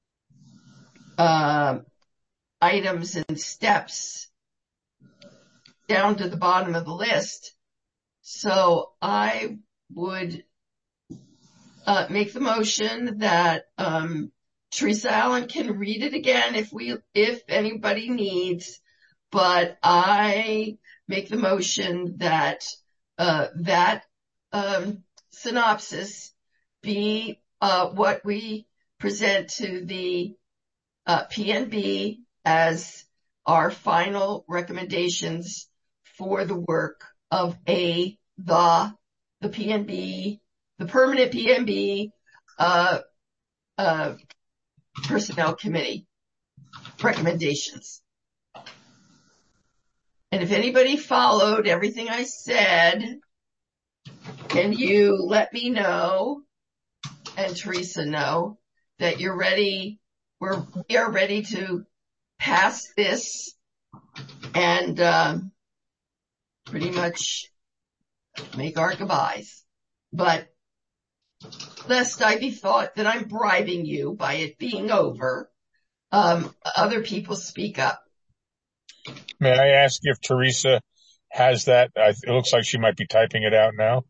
uh, items and steps down to the bottom of the list. So I would, uh, make the motion that, um, Teresa Allen can read it again if we, if anybody needs, but I make the motion that, uh, that, um, synopsis be, uh, what we present to the, uh, P N B as our final recommendations for the work of a, the, the P N B, the permanent P N B, uh, uh, personnel committee recommendations. And if anybody followed everything I said, can you let me know and Teresa know that you're ready, we're, we are ready to pass this and, um, pretty much make our goodbyes. But lest I be thought that I'm bribing you by it being over, um, other people speak up. May I ask if Teresa has that? I, it looks like she might be typing it out now.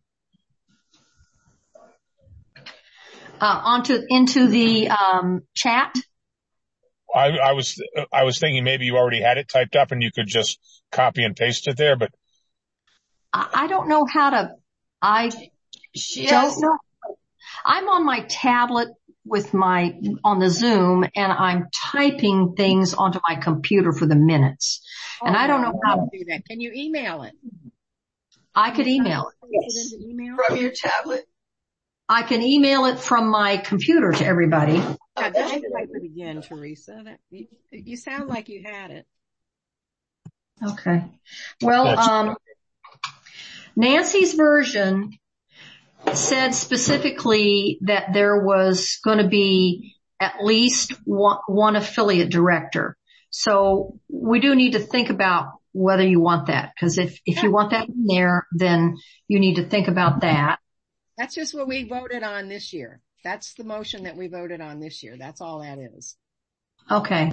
Uh, onto, into the, um, chat. I, I was, I was thinking maybe you already had it typed up and you could just copy and paste it there, but I, I don't know how to, I She don't has, know. I'm on my tablet with my, on the Zoom, and I'm typing things onto my computer for the minutes. And Oh, I don't know how to, do that. Can you email it? I could email it. Put Yes. it into email? from your tablet. I can email it from my computer to everybody. Yeah, Oh, just that's type it again, Teresa. That, you, you sound like you had it. Okay. Well, That's- um, Nancy's version said specifically that there was going to be at least one, one affiliate director. So we do need to think about whether you want that, because if, if you want that in there, then you need to think about that. That's just what we voted on this year. That's the motion that we voted on this year. That's all that is. Okay.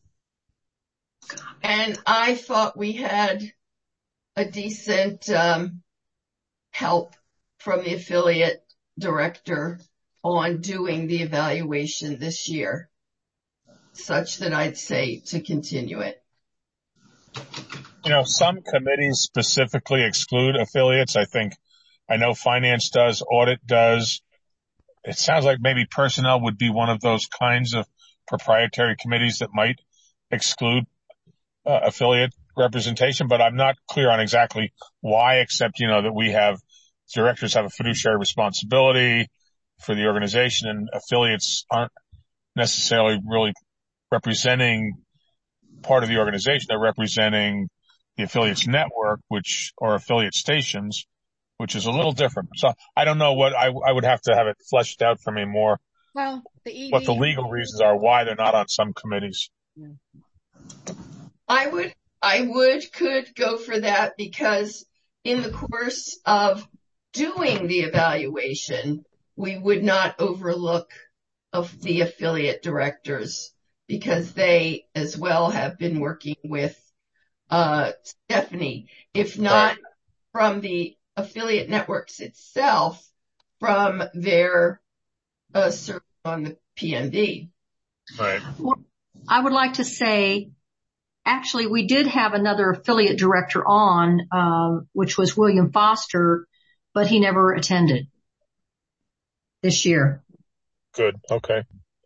And I thought we had a decent, um, help from the affiliate director on doing the evaluation this year, such that I'd say to continue it. You know, some committees specifically exclude affiliates. I think, I know finance does, audit does. It sounds like maybe personnel would be one of those kinds of proprietary committees that might exclude uh, affiliate representation, but I'm not clear on exactly why, except, you know, that we have, directors have a fiduciary responsibility for the organization, and affiliates aren't necessarily really representing part of the organization. They're representing the affiliates network, which, or affiliate stations, which is a little different. So I don't know what, I, I would have to have it fleshed out for me more. Well, the E D, what the legal reasons are why they're not on some committees. Yeah. I would, I would, could go for that, because in the course of doing the evaluation, we would not overlook of the affiliate directors, because they as well have been working with uh Stephanie, if not Right. from the affiliate networks itself, from their uh service on the P N D. Right. Well, I would like to say, actually, we did have another affiliate director on, um, which was William Foster, but he never attended this year. Good. Okay.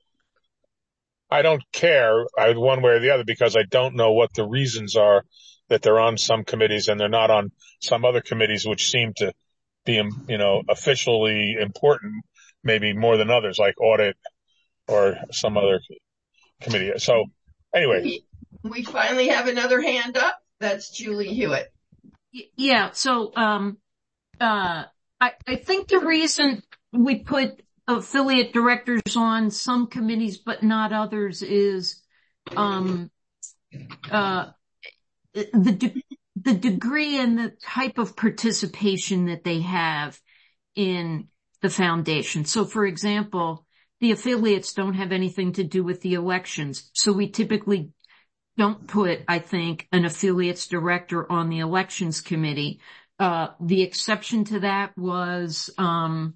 I don't care I, one way or the other, because I don't know what the reasons are that they're on some committees and they're not on some other committees, which seem to be, you know, officially important, maybe more than others, like audit or some other committee. So anyway. We, we finally have another hand up. That's Julie Hewitt. Yeah. So, um, uh, I, I think the reason we put affiliate directors on some committees but not others is, um, uh, the, de- the degree and the type of participation that they have in the foundation. So, for example, the affiliates don't have anything to do with the elections. So we typically don't put, I think, an affiliates director on the elections committee. Uh, the exception to that was, um,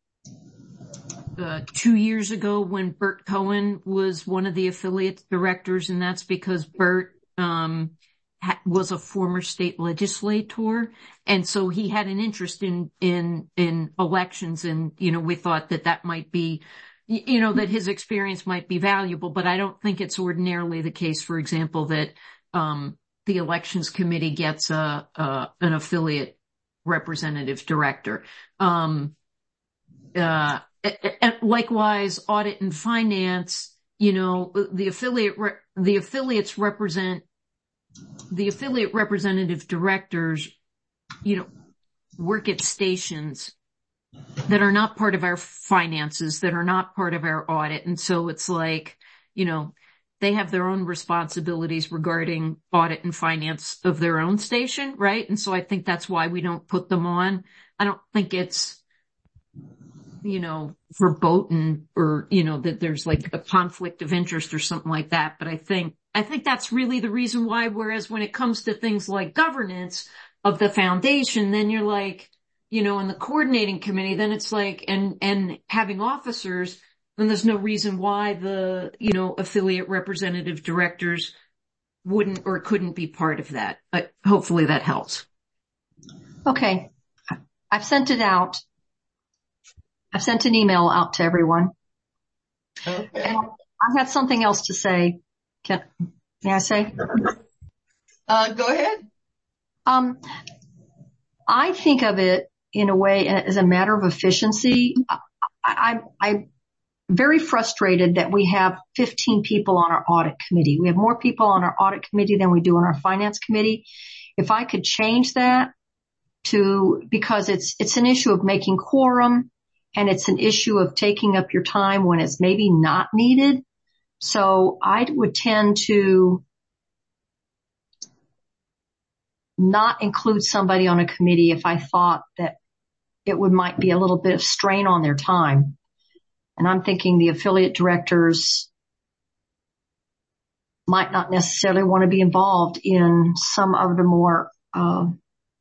uh, two years ago when Bert Cohen was one of the affiliate directors, and that's because Bert, um, ha- was a former state legislator. And so he had an interest in, in, in elections. And, you know, we thought that that might be, you know, that his experience might be valuable, but I don't think it's ordinarily the case, for example, that, um, the elections committee gets a, a an affiliate representative director. Um, uh, and likewise, audit and finance, you know, the affiliate, re- the affiliates represent, the affiliate representative directors, you know, work at stations that are not part of our finances, that are not part of our audit. And so it's like, you know, they have their own responsibilities regarding audit and finance of their own station, right? And so I think that's why we don't put them on. I don't think it's, you know, verboten or, you know, that there's like a conflict of interest or something like that. But I think, I think that's really the reason why, whereas when it comes to things like governance of the foundation, then you're like, you know, in the coordinating committee, then it's like, and, and having officers, then there's no reason why the, you know, affiliate representative directors wouldn't or couldn't be part of that. But hopefully that helps. Okay. I've sent it out. I've sent an email out to everyone. Okay. And I had something else to say. Can, may I say? Uh, go ahead. Um, I think of it in a way as a matter of efficiency. I, I, I'm very frustrated that we have fifteen people on our audit committee. We have more people on our audit committee than we do on our finance committee. If I could change that to, because it's, it's an issue of making quorum and it's an issue of taking up your time when it's maybe not needed. So I would tend to not include somebody on a committee if I thought that it would might be a little bit of strain on their time. And I'm thinking the affiliate directors might not necessarily want to be involved in some of the more, uh,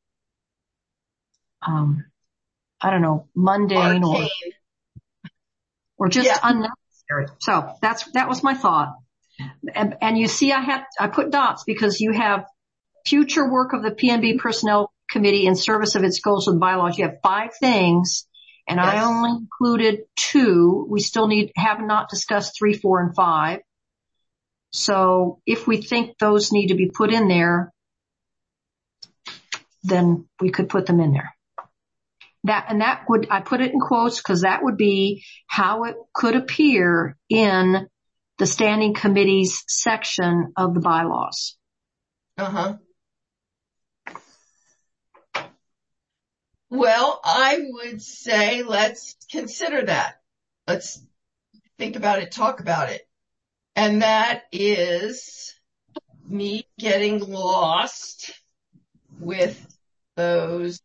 um, I don't know, mundane or, Arcane. or just Yeah. unnecessary. So that's, that was my thought. And, and you see, I had, I put dots because you have future work of the P N B Personnel Committee in service of its goals and bylaws. You have five things, and Yes. I only included two. We still need, have not discussed three, four, and five. So if we think those need to be put in there, then we could put them in there. That, and that would, I put it in quotes because that would be how it could appear in the standing committees section of the bylaws. Uh-huh. Well, I would say let's consider that. Let's think about it, talk about it. And that is me getting lost with those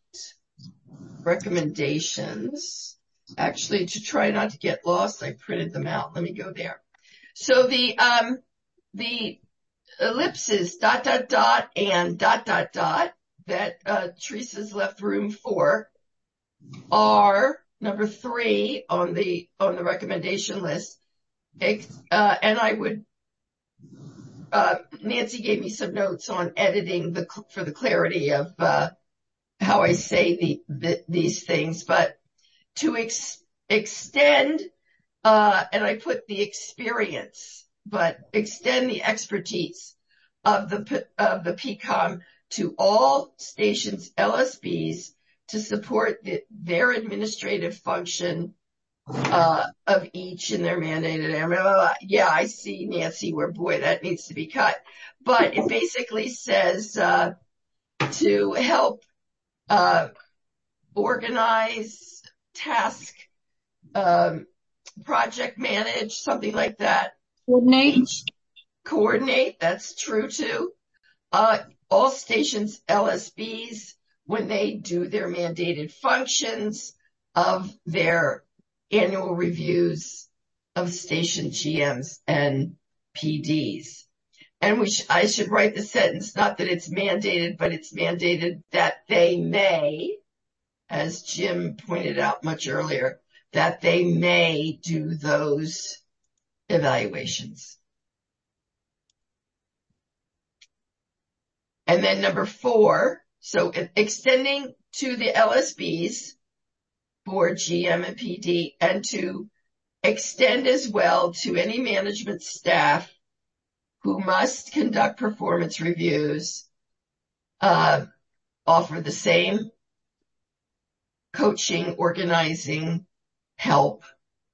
recommendations. Actually, to try not to get lost, I printed them out. Let me go there. So the, um, the ellipses, dot, dot, dot, and dot, dot, dot, that, uh, Teresa's left room for are number three on the, on the recommendation list. Uh, and I would, uh, Nancy gave me some notes on editing the, for the clarity of, uh, how I say the, the these things, but to ex, extend, uh, and I put the experience, but extend the expertise of the, of the P COM to all stations, L S Bs, to support the, their administrative function, uh, of each in their mandated area. Yeah, I see, Nancy, where, boy, that needs to be cut. But it basically says, uh, to help, uh, organize, task, um, project manage, something like that. Coordinate. Coordinate, that's true too. Uh, all stations, L S Bs, when they do their mandated functions of their annual reviews of station G Ms and P Ds. And we sh- I should write the sentence, not that it's mandated, but it's mandated that they may, as Jim pointed out much earlier, that they may do those evaluations. And then number four, so extending to the L S Bs for G M and P D, and to extend as well to any management staff who must conduct performance reviews, uh, offer the same coaching, organizing help.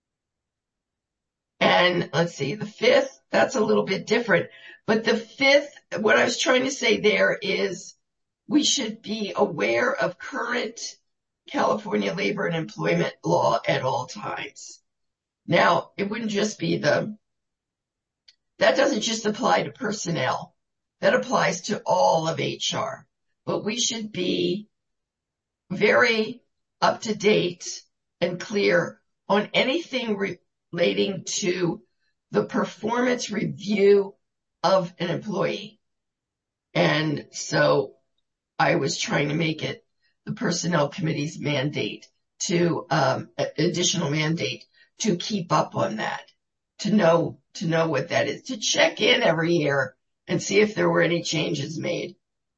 And let's see, the fifth, that's a little bit different. But the fifth, what I was trying to say there is we should be aware of current California labor and employment law at all times. Now, it wouldn't just be the, that doesn't just apply to personnel. That applies to all of H R. But we should be very up to date and clear on anything re- relating to the performance review of an employee. And so I was trying to make it the personnel committee's mandate to, um, additional mandate to keep up on that, to know, to know what that is, to check in every year and see if there were any changes made.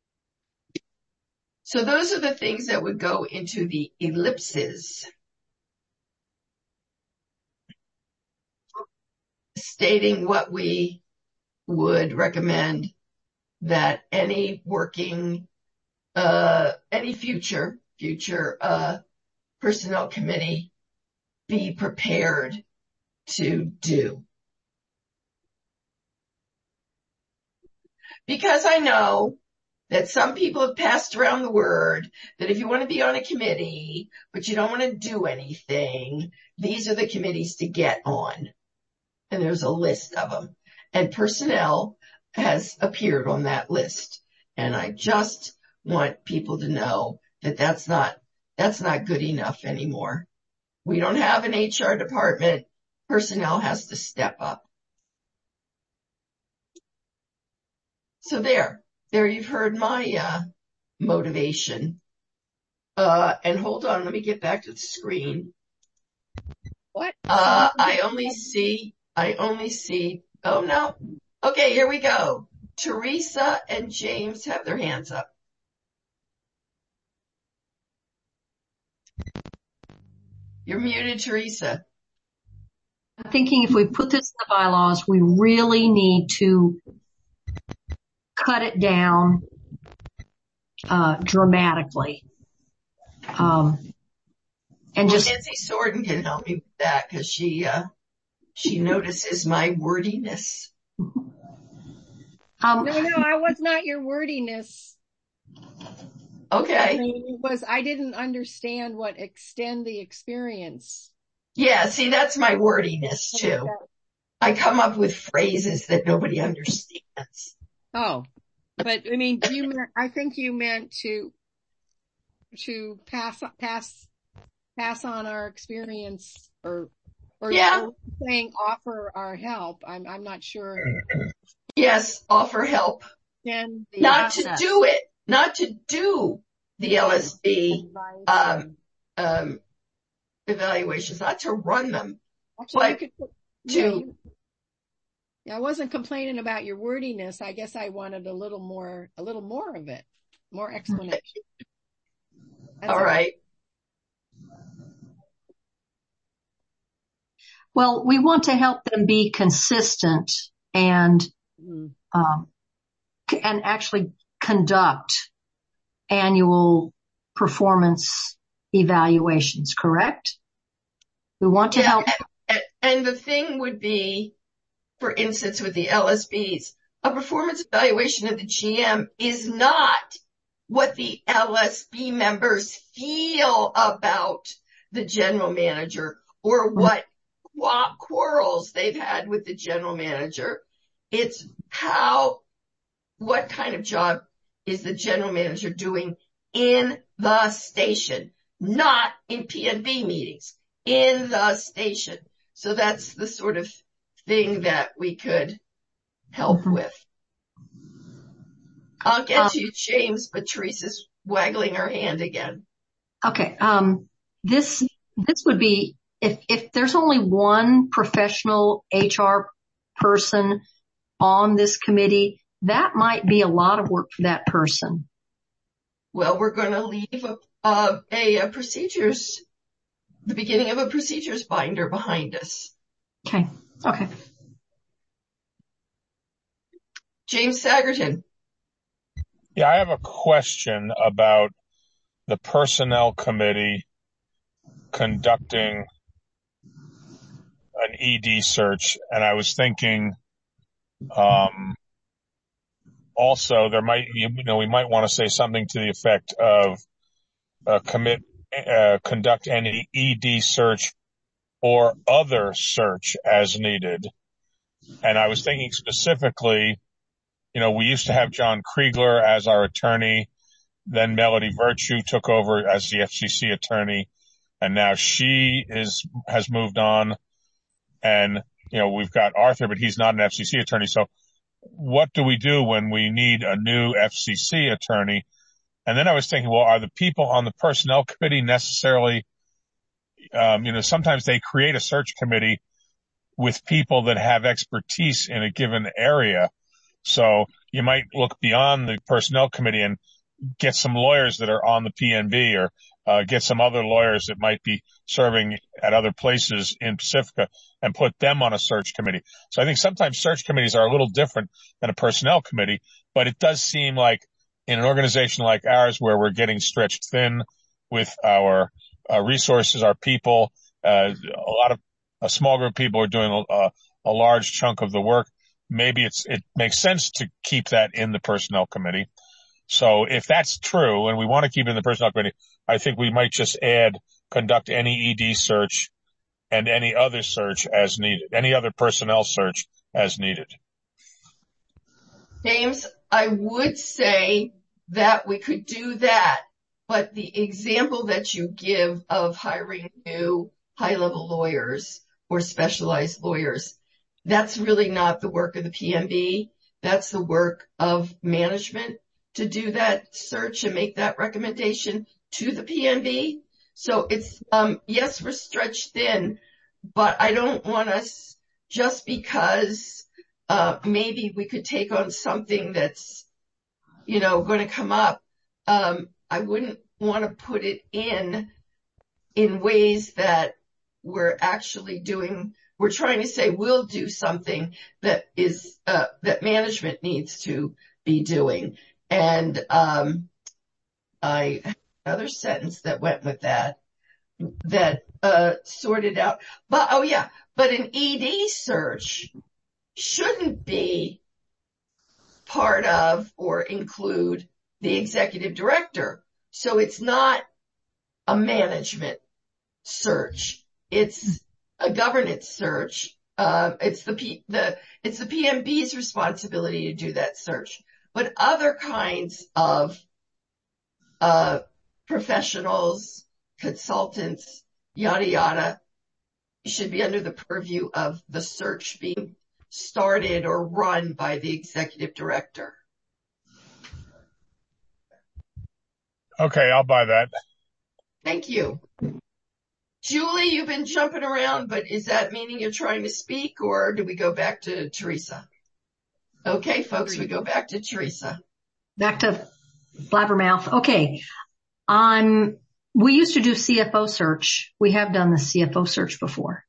So those are the things that would go into the ellipses, stating what we would recommend that any working, uh, any future, future, uh, personnel committee be prepared to do. Because I know that some people have passed around the word that if you want to be on a committee, but you don't want to do anything, these are the committees to get on. And there's a list of them. And personnel has appeared on that list. And I just want people to know that that's not, that's not good enough anymore. We don't have an H R department. Personnel has to step up. So there, there you've heard my, uh, motivation. Uh, and hold on, let me get back to the screen. What? Uh, I only see, I only see, oh no. Okay, here we go. Teresa and James have their hands up. You're muted, Teresa. I'm thinking if we put this in the bylaws, we really need to cut it down uh, dramatically. Um, and well, just Nancy Sorden can help me with that because she uh, she notices my wordiness. um, No, no, I was not your wordiness. Okay. I mean, it was, I didn't understand what extend the experience. Yeah, see, that's my wordiness too. I come up with phrases that nobody understands. Oh, but I mean, you meant, I think you meant to, to pass, pass, pass on our experience or, or, Yeah. or saying offer our help. I'm, I'm not sure. Yes, offer help. Then the Not to process. do it, not to do the L S B um, um, evaluations, not to run them, Actually, you but could, to, yeah, you, yeah, I wasn't complaining about your wordiness. I guess I wanted a little more, a little more of it, more explanation. That's all right. well, we want to help them be consistent and Mm. um, c- and actually conduct annual performance evaluations. Correct? We want to Yeah, help. and, and the thing would be, for instance, with the L S Bs, a performance evaluation of the G M is not what the L S B members feel about the general manager or what quarrels they've had with the general manager. It's how, what kind of job is the general manager doing in the station, not in P N B meetings, in the station. So that's the sort of thing that we could help Mhm. with. I'll get Um, to you, James, but Teresa's waggling her hand again. Okay. Um, this, this would be, if, if there's only one professional H R person on this committee, that might be a lot of work for that person. Well, we're going to leave a, a, a, a procedures, the beginning of a procedures binder behind us. Okay. Okay. James Sagerton. Yeah, I have a question about the personnel committee conducting an E D search, and I was thinking, um, also there might, you know, we might want to say something to the effect of uh, commit, uh, conduct any E D search or other search as needed. And I was thinking specifically, you know, we used to have John Kriegler as our attorney. Then Melody Virtue took over as the F C C attorney, and now she is, has moved on. And, you know, we've got Arthur, but he's not an F C C attorney. So what do we do when we need a new F C C attorney? And then I was thinking, well, are the people on the personnel committee necessarily, um, you know, sometimes they create a search committee with people that have expertise in a given area. So you might look beyond the personnel committee and get some lawyers that are on the P N B, or uh, get some other lawyers that might be serving at other places in Pacifica and put them on a search committee. So I think sometimes search committees are a little different than a personnel committee, but it does seem like in an organization like ours where we're getting stretched thin with our uh, resources, our people, uh, a lot of a small group of people are doing a, a large chunk of the work. Maybe it's, it makes sense to keep that in the personnel committee. So if that's true and we want to keep it in the personnel committee, I think we might just add conduct any E D search and any other search as needed, any other personnel search as needed. James, I would say that we could do that, but the example that you give of hiring new high-level lawyers or specialized lawyers, that's really not the work of the P N B. That's the work of management to do that search and make that recommendation to the P N B. So it's, um, yes, we're stretched thin, but I don't want us, just because uh, maybe we could take on something that's, you know, going to come up. Um, I wouldn't want to put it in in ways that we're actually doing. We're trying to say we'll do something that is uh, that management needs to be doing. And um, I another sentence that went with that that uh, sorted out. But oh yeah, but an E D search shouldn't be part of or include the executive director. So it's not a management search. It's a governance search. Uh, it's the P, the, it's the P M B's responsibility to do that search. But other kinds of, uh, professionals, consultants, yada, yada, should be under the purview of the search being started or run by the executive director. Okay, I'll buy that. Thank you. Julie, you've been jumping around, but is that meaning you're trying to speak, or do we go back to Teresa? Okay, folks, we go back to Teresa. Back to Blabbermouth. Okay. Um, we used to do C F O search. We have done the C F O search before.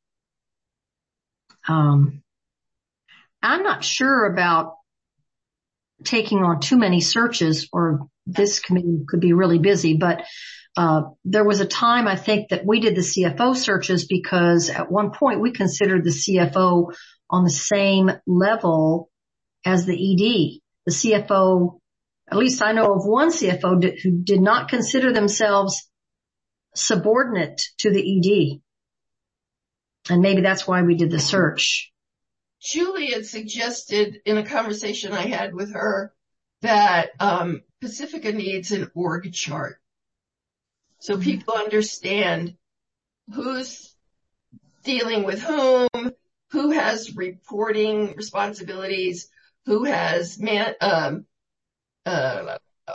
Um, I'm not sure about taking on too many searches, or this committee could be really busy, but uh, there was a time I think that we did the C F O searches because at one point we considered the C F O on the same level as the E D. The C F O, at least I know of one C F O did, who did not consider themselves subordinate to the E D. And maybe that's why we did the search. Julie had suggested in a conversation I had with her that um, Pacifica needs an org chart. So people understand who's dealing with whom, who has reporting responsibilities, who has man, um, uh,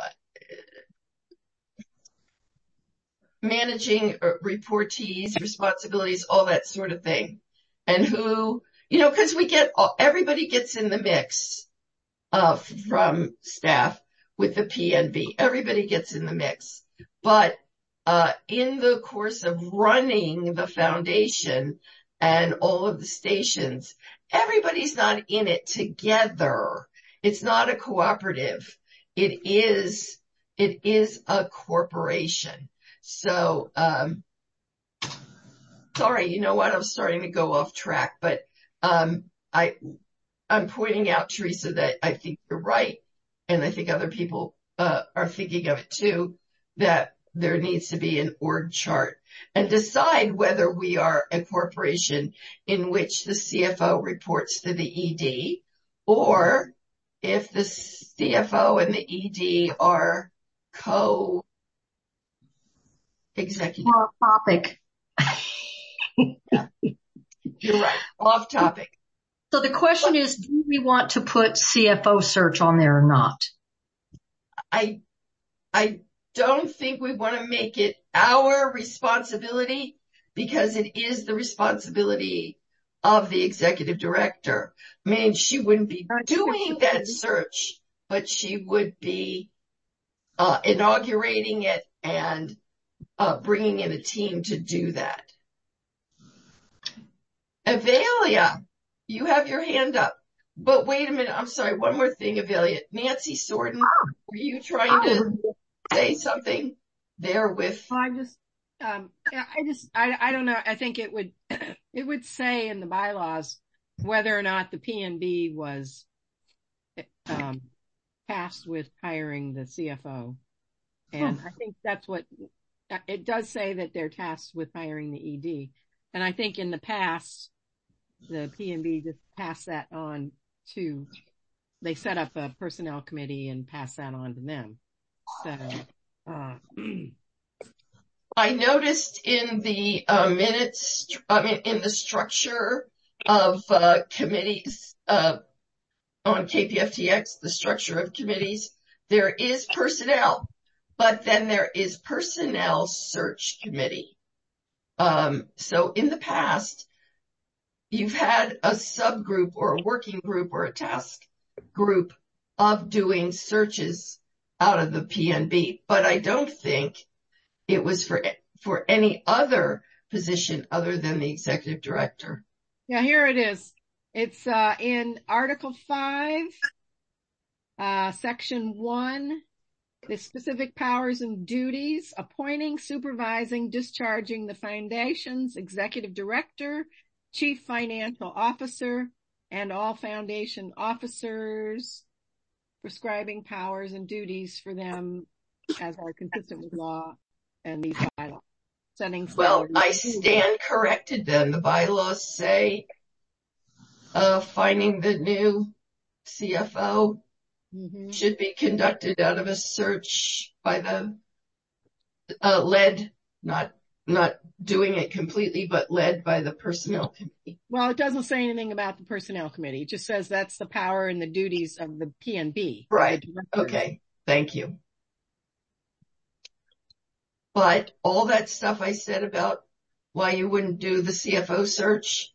managing reportees, responsibilities, all that sort of thing. And who, you know, because we get, everybody gets in the mix uh, from staff with the P N B. Everybody gets in the mix. But uh, in the course of running the foundation and all of the stations, everybody's not in it together. It's not a cooperative. It is, it is a corporation. So, um, sorry, you know what? I'm starting to go off track, but, um, I, I'm pointing out, Teresa, that I think you're right. And I think other people, uh, are thinking of it too, that there needs to be an org chart and decide whether we are a corporation in which the C F O reports to the E D, or if the C F O and the E D are co executive. Off topic. You're right. Off topic. So the question is, do we want to put C F O search on there or not? I, I don't think we want to make it our responsibility, because it is the responsibility of the executive director. I mean, she wouldn't be doing that search, but she would be uh, inaugurating it and uh, bringing in a team to do that. Avalia, you have your hand up. But wait a minute. I'm sorry. One more thing, Avalia. Nancy Sorden, were you trying to say something there with? Well, I just, um, I just, I, I don't know. I think it would, it would say in the bylaws whether or not the P N B was, um, tasked with hiring the C F O. And I think that's what, it does say that they're tasked with hiring the E D. And I think in the past, the P N B just passed that on to, they set up a personnel committee and passed that on to them. So, uh, I noticed in the uh, minutes, I mean, in the structure of uh, committees uh, on K P F T X, the structure of committees, there is personnel, but then there is personnel search committee. Um, so in the past, you've had a subgroup or a working group or a task group of doing searches out of the P N B, but I don't think it was for, for any other position other than the executive director. Yeah, here it is. It's, uh, in Article five, uh, Section one, the specific powers and duties, appointing, supervising, discharging the foundation's executive director, chief financial officer, and all foundation officers, prescribing powers and duties for them as are consistent with law and these bylaws. Setting Well, salaries. I stand corrected then. The bylaws say, uh, finding the new C F O Mm-hmm. should be conducted out of a search by the, uh, led, not, not doing it completely, but led by the personnel committee. Well, it doesn't say anything about the personnel committee. It just says that's the power and the duties of the P N B. Right. Okay. Thank you. But all that stuff I said about why you wouldn't do the C F O search,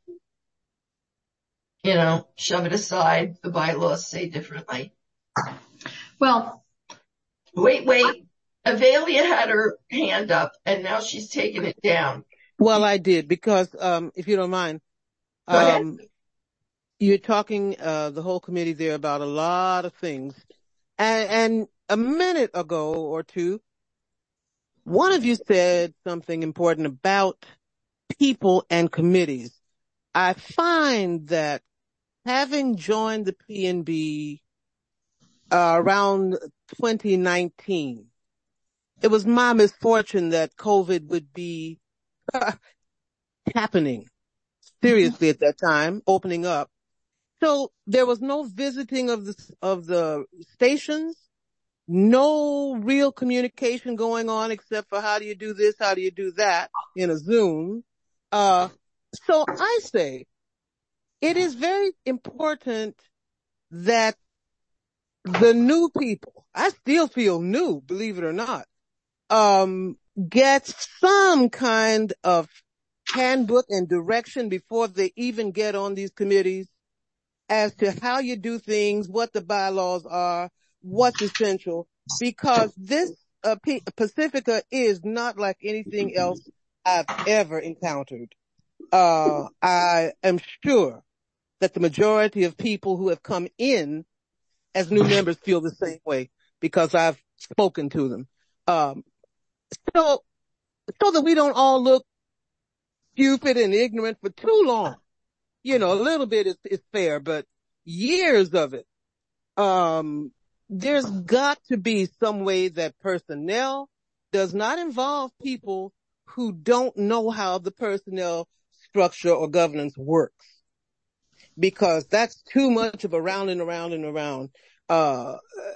you know, shove it aside. The bylaws say differently. Well, Wait, wait. Avelia had her hand up and now she's taking it down. Well, I did because, um, if you don't mind, Go ahead. um, you're talking, uh, the whole committee there about a lot of things. And, and a minute ago or two, one of you said something important about people and committees. I find that having joined the P N B uh, around twenty nineteen, it was my misfortune that COVID would be uh, happening seriously at that time, opening up. So there was no visiting of the, of the stations, no real communication going on except for how do you do this, how do you do that in a Zoom. Uh, so I say it is very important that the new people, I still feel new, believe it or not, um, get some kind of handbook and direction before they even get on these committees as to how you do things, what the bylaws are, what's essential, because this uh, P- Pacifica is not like anything else I've ever encountered. Uh, I am sure that the majority of people who have come in as new members feel the same way because I've spoken to them. Um, so, so that we don't all look stupid and ignorant for too long. You know, a little bit is, is fair, but years of it. Um, there's got to be some way that personnel does not involve people who don't know how the personnel structure or governance works. Because that's too much of a round and around and around. Uh,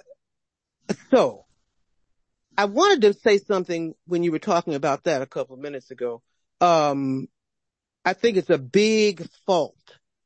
so I wanted to say something when you were talking about that a couple of minutes ago. Um, I think it's a big fault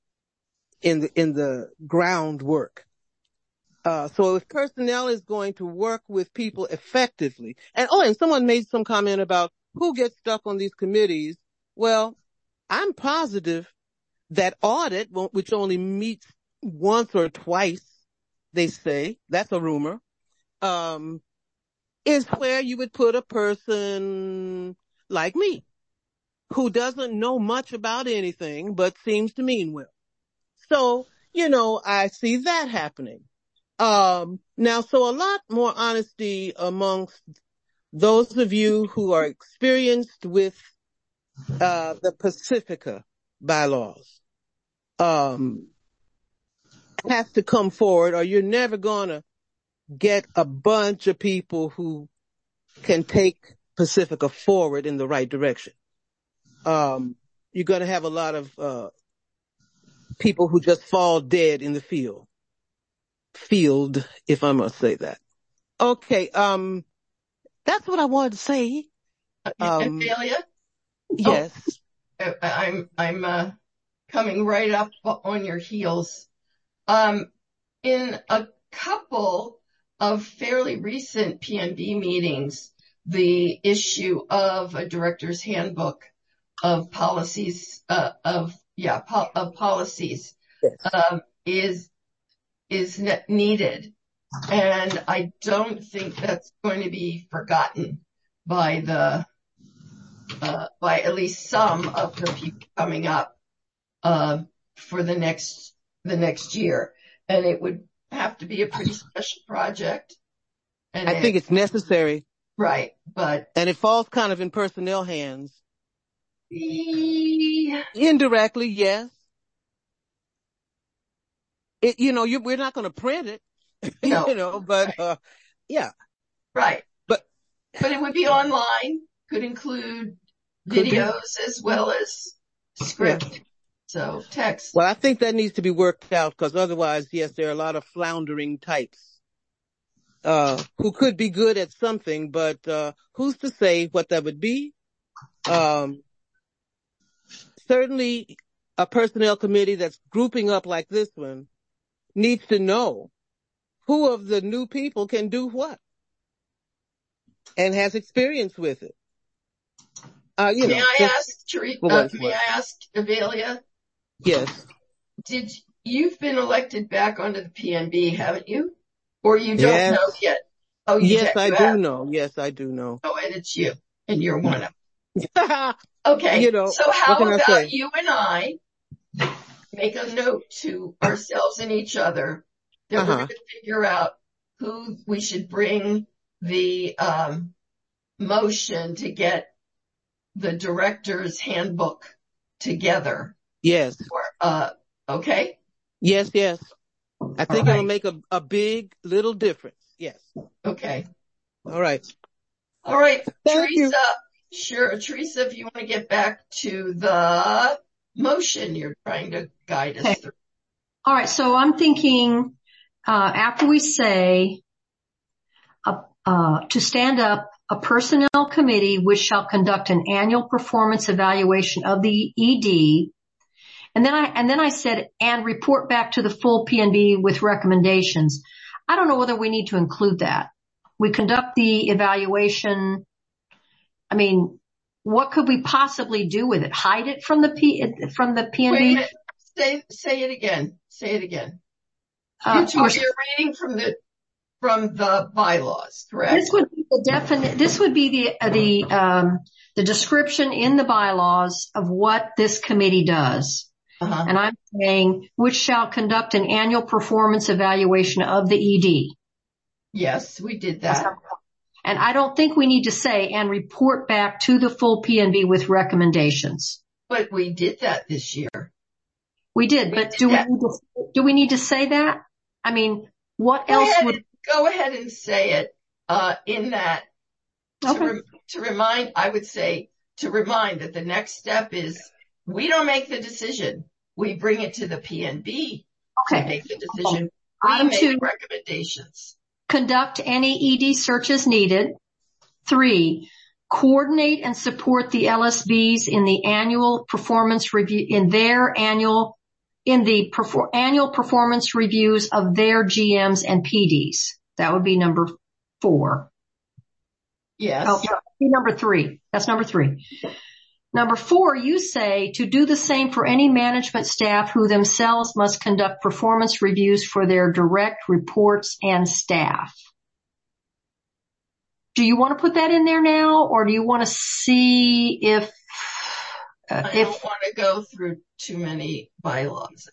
in the, in the groundwork. Uh, so if personnel is going to work with people effectively, and oh, and someone made some comment about who gets stuck on these committees. Well, I'm positive that audit, which only meets once or twice, they say, that's a rumor, um, is where you would put a person like me, who doesn't know much about anything, but seems to mean well. So, you know, I see that happening. Um, now, so a lot more honesty amongst those of you who are experienced with, uh, the Pacifica bylaws, um, has to come forward, or you're never gonna get a bunch of people who can take Pacifica forward in the right direction. Um, you're gonna have a lot of, uh, people who just fall dead in the field. Field, if I must say that. Okay, um, that's what I wanted to say. Um, Avelia? yes. Oh, I'm, I'm, uh, coming right up on your heels. Um, in a couple of fairly recent P N B meetings, the issue of a director's handbook of policies, uh, of yeah, po- of policies, Yes. um, is, is ne- needed. And I don't think that's going to be forgotten by the, uh, by at least some of the people coming up, uh, for the next, the next year. And it would have to be a pretty special project. And I it, think it's necessary. right, but And it falls kind of in personnel hands. yeah, Indirectly, yes. It, you know, you, we're not going to print it, no, you know, but, right, uh, yeah, right. but But it would be online, could include could be. videos as well as Yeah. script. So text. Well, I think that needs to be worked out because otherwise, yes, there are a lot of floundering types, uh, who could be good at something, but, uh, who's to say what that would be? Um, certainly a personnel committee that's grouping up like this one needs to know who of the new people can do what and has experience with it. Uh, you May know, I just ask, Teresa, for uh, what it's may worth. I ask Avelia, Yes. did, you've been elected back onto the P N B, haven't you? Or you don't Yes. know yet? Oh, you, Yes, de- I you do have. know. Yes, I do know. Oh, and it's you, and you're one of them. Okay, You know, so what how can I about say? you and I make a note to ourselves and each other that we're Uh-huh. going to figure out who we should bring the um, motion to get the director's handbook together. Yes. Or, uh, okay? Yes, yes. I All think it'll right. make a, a big little difference. Yes. Okay. All right. All right, Thank you. Teresa. Sure, Teresa, if you want to get back to the motion you're trying to guide us Okay. through. All right. So I'm thinking, uh, after we say, uh, uh, to stand up a personnel committee which shall conduct an annual performance evaluation of the E D. And then I, and then I said, and report back to the full P N B with recommendations. I don't know whether we need to include that. We conduct the evaluation. I mean, what could we possibly do with it? Hide it from the P, from the P N B? Wait a minute. Say, say it again. Say it again. Uh, You're, talking, you're reading from the, from the bylaws, correct? This would be the definite, this would be the, uh, the, um, the description in the bylaws of what this committee does. Uh-huh. And I'm saying, which shall conduct an annual performance evaluation of the E D. Yes, we did that. And I don't think we need to say, and report back to the full P N B with recommendations. But we did that this year. We did, We but did do we that. need to, do we need to say that? I mean, what Go else ahead, would, and, go ahead and say it, uh, in that to, okay. re- to remind, I would say to remind that the next step is we don't make the decision. We bring it to the P N B to Okay. make the decision. We Item make two. recommendations. Conduct any E D searches needed. Three, coordinate and support the L S Bs in the annual performance review, in their annual, in the perfor- annual performance reviews of their G Ms and P Ds. That would be number four. Yes. Oh, that would be number three. That's number three. Number four, you say to do the same for any management staff who themselves must conduct performance reviews for their direct reports and staff. Do you want to put that in there now, or do you want to see if, uh, I if, don't want to go through too many bylaws.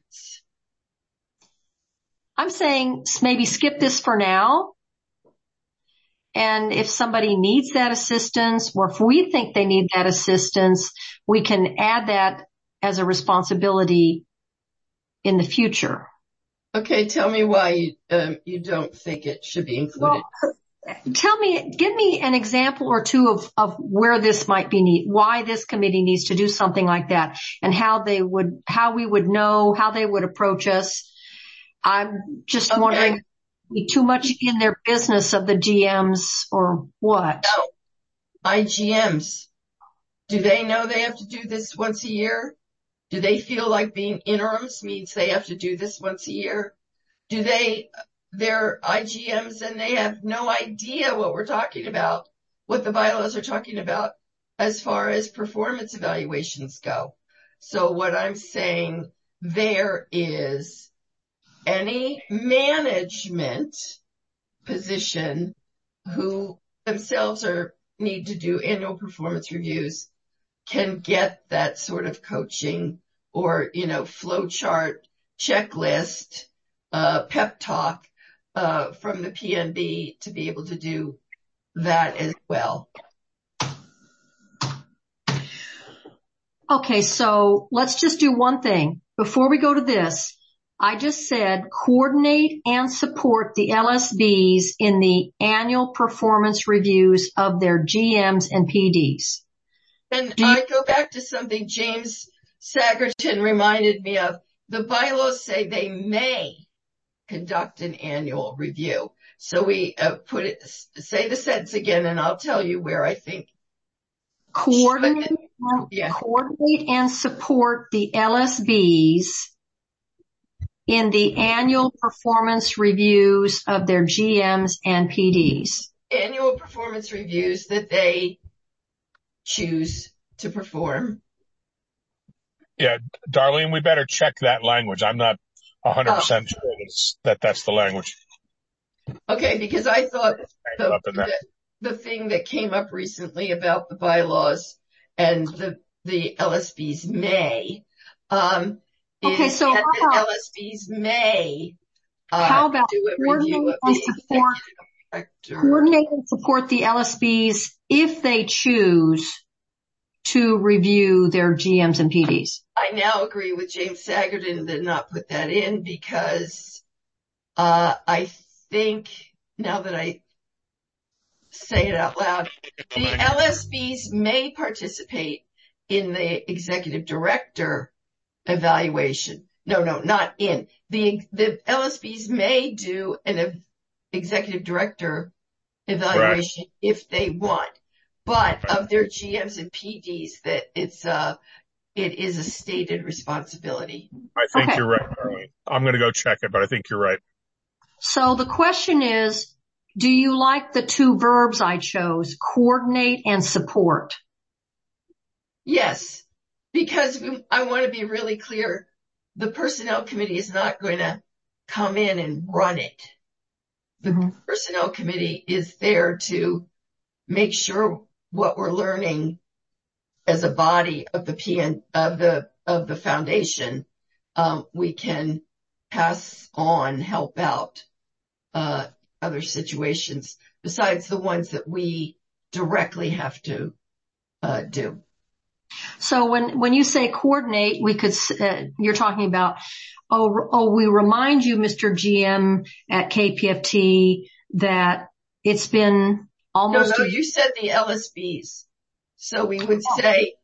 I'm saying maybe skip this for now. And if somebody needs that assistance, or if we think they need that assistance, we can add that as a responsibility in the future. Okay, tell me why you, um, you don't think it should be included. Well, tell me, give me an example or two of, of where this might be need, why this committee needs to do something like that, and how they would, how we would know, how they would approach us. I'm just Okay. wondering, be too much in their business of the G Ms or what? No, I G Ms. Do they know they have to do this once a year? Do they feel like being interims means they have to do this once a year? Do they, they're I G Ms and they have no idea what we're talking about, what the bylaws are talking about as far as performance evaluations go. So what I'm saying there is any management position who themselves are need to do annual performance reviews can get that sort of coaching or, you know, flow chart, checklist, uh, pep talk, uh, from the P N B to be able to do that as well. Okay, so let's just do one thing. Before we go to this, I just said coordinate and support the L S Bs in the annual performance reviews of their G Ms and P Ds. And Do you- I go back to something James Sagerton reminded me of. The bylaws say they may conduct an annual review. So we uh, put it, say the sentence again, and I'll tell you where I think. Coordinate, Yeah. coordinate and support the L S Bs in the annual performance reviews of their G Ms and P Ds. Annual performance reviews that they choose to perform. Yeah, Darlene, we better check that language. I'm not one hundred percent sure that, it's, that that's the language. Okay, because I thought the, Up in there. the, the thing that came up recently about the bylaws and the, the L S Bs may, um, Okay, is so that how the about- L S Bs may, uh, How about do a review coordinate of and the support, executive director. coordinate and support the L S Bs if they choose to review their G Ms and P Ds? I now agree with James Sagerton to not put that in because, uh, I think now that I say it out loud, the L S Bs may participate in the executive director evaluation. No, no, not in. The, the L S Bs may do an ev- executive director evaluation if they want, but of their G Ms and P Ds that it's, uh, it is a stated responsibility. I think Okay. you're right, Darlene. I'm going to go check it, but I think you're right. So the question is, do you like the two verbs I chose, coordinate and support? Yes, because we, I want to be really clear. The personnel committee is not going to come in and run it. The Mm-hmm. personnel committee is there to make sure what we're learning as a body of the P N, of the, of the foundation, um, we can pass on, help out, uh, other situations besides the ones that we directly have to, uh, do. So when, when you say coordinate, we could, uh, you're talking about, oh, oh, we remind you, Mister G M at K P F T, that it's been No, almost, no, a- you said the L S Bs. So we would say,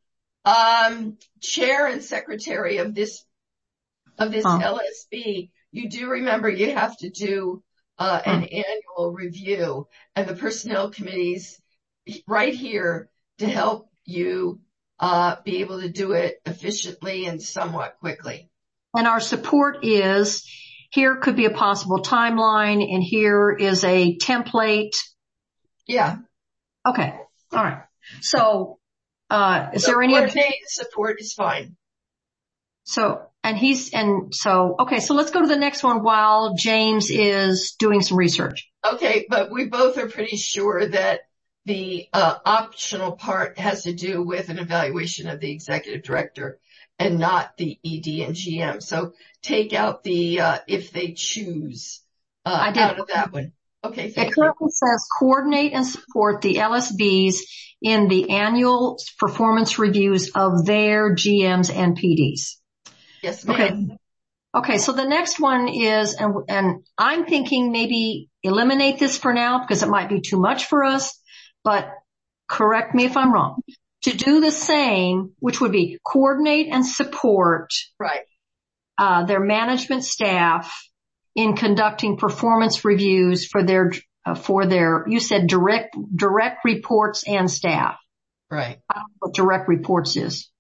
um, chair and secretary of this, of this Huh. L S B, you do remember you have to do, uh, an annual review, and the personnel committee's right here to help you, uh, be able to do it efficiently and somewhat quickly. and our support is, here could be a possible timeline, and here is a template. Yeah. Okay. All right. So, uh, is So there any, coordinate and support is fine. so, and he's, and so, okay, so let's go to the next one while James is doing some research. Okay, but we both are pretty sure that the uh, optional part has to do with an evaluation of the executive director and not the E D and G M. So take out the uh, if they choose uh, I did. out of that one. Okay, It thank you. currently says coordinate and support the L S Bs in the annual performance reviews of their G Ms and P Ds. Yes, ma'am. Okay. Okay. So the next one is, and, and I'm thinking maybe eliminate this for now because it might be too much for us, but correct me if I'm wrong. To do the same, which would be coordinate and support, Right. uh, their management staff in conducting performance reviews for their, uh, for their, you said direct, direct reports and staff. Right. I don't know what direct reports is.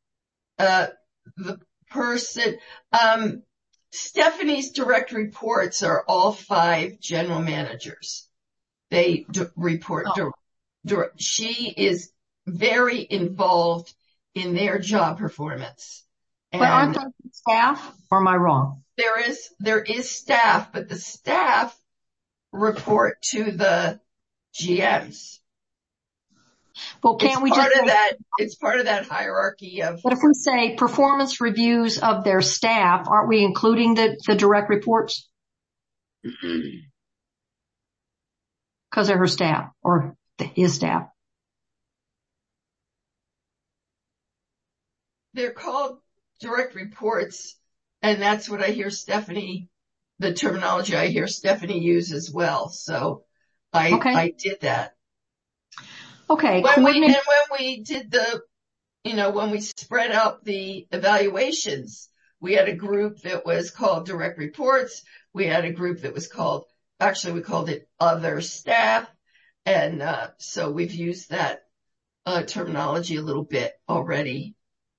Uh, the person, um, Stephanie's direct reports are all five general managers. They d- report, Oh. dir- dir- she is very involved in their job performance. But aren't there staff, or am I wrong? There is, there is staff, but the staff report to the G Ms. Well, can't it's we part just of say, that? It's part of that hierarchy of. But if we say performance reviews of their staff, aren't we including the, the direct reports? Because they're her staff or his staff. They're called direct reports, and that's what I hear Stephanie, the terminology I hear Stephanie use as well. So I, Okay. I did that. Okay. When we, Coordinate- and when we did the, you know, when we spread out the evaluations, we had a group that was called direct reports. We had a group that was called, actually we called it other staff. And, uh, so we've used that, uh, terminology a little bit already.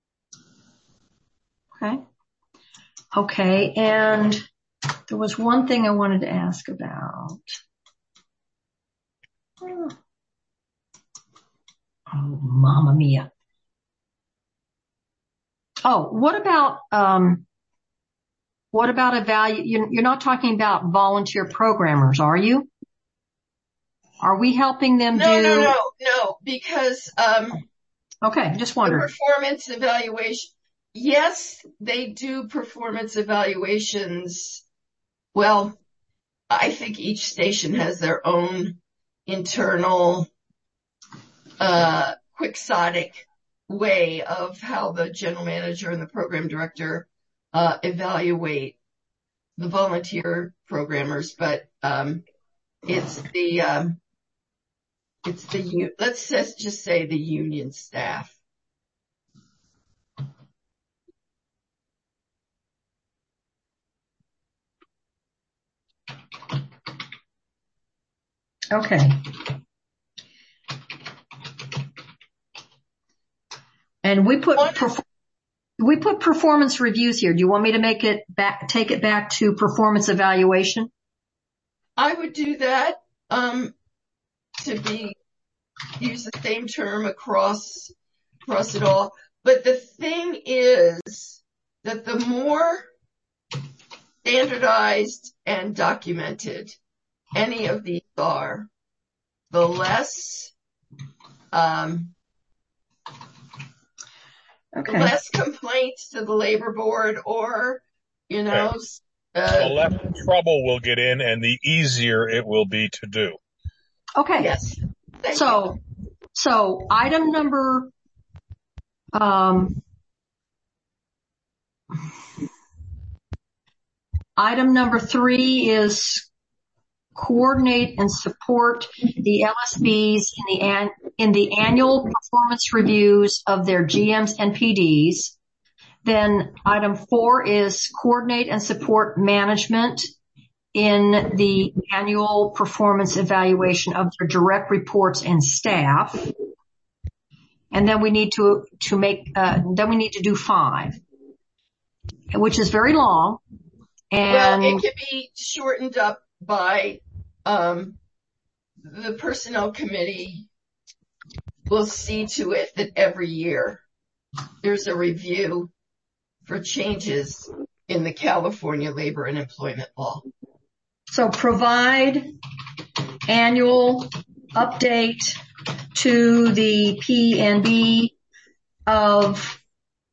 Okay. Okay. And there was one thing I wanted to ask about. Oh, Mamma mia. Oh, what about, um, what about a value? You're not talking about volunteer programmers, are you? Are we helping them no, do? No, no, no, no, because, um, okay, just wondered. The performance evaluation. Yes, they do performance evaluations. Well, I think each station has their own internal, uh, quixotic way of how the general manager and the program director, uh, evaluate the volunteer programmers. But, um, it's the, um, it's the, let's just say the union staff. Okay. And we put, perf- we put performance reviews here. Do you want me to make it back, take it back to performance evaluation? I would do that, um, to be, use the same term across, across it all. But the thing is that the more standardized and documented any of these are, the less, um, okay. less complaints to the labor board or, you know, uh, the less trouble will get in and the easier it will be to do. Okay. Yes. Thank so, you. so item number, um, item number three is coordinate and support the L S Bs in the an, in the annual performance reviews of their G Ms and P Ds. Then item four is coordinate and support management in the annual performance evaluation of their direct reports and staff. And then we need to, to make, uh, then we need to do five, which is very long. And well, it can be shortened up by, um, the personnel committee will see to it that every year there's a review for changes in the California labor and employment law. So provide annual update to the P and B of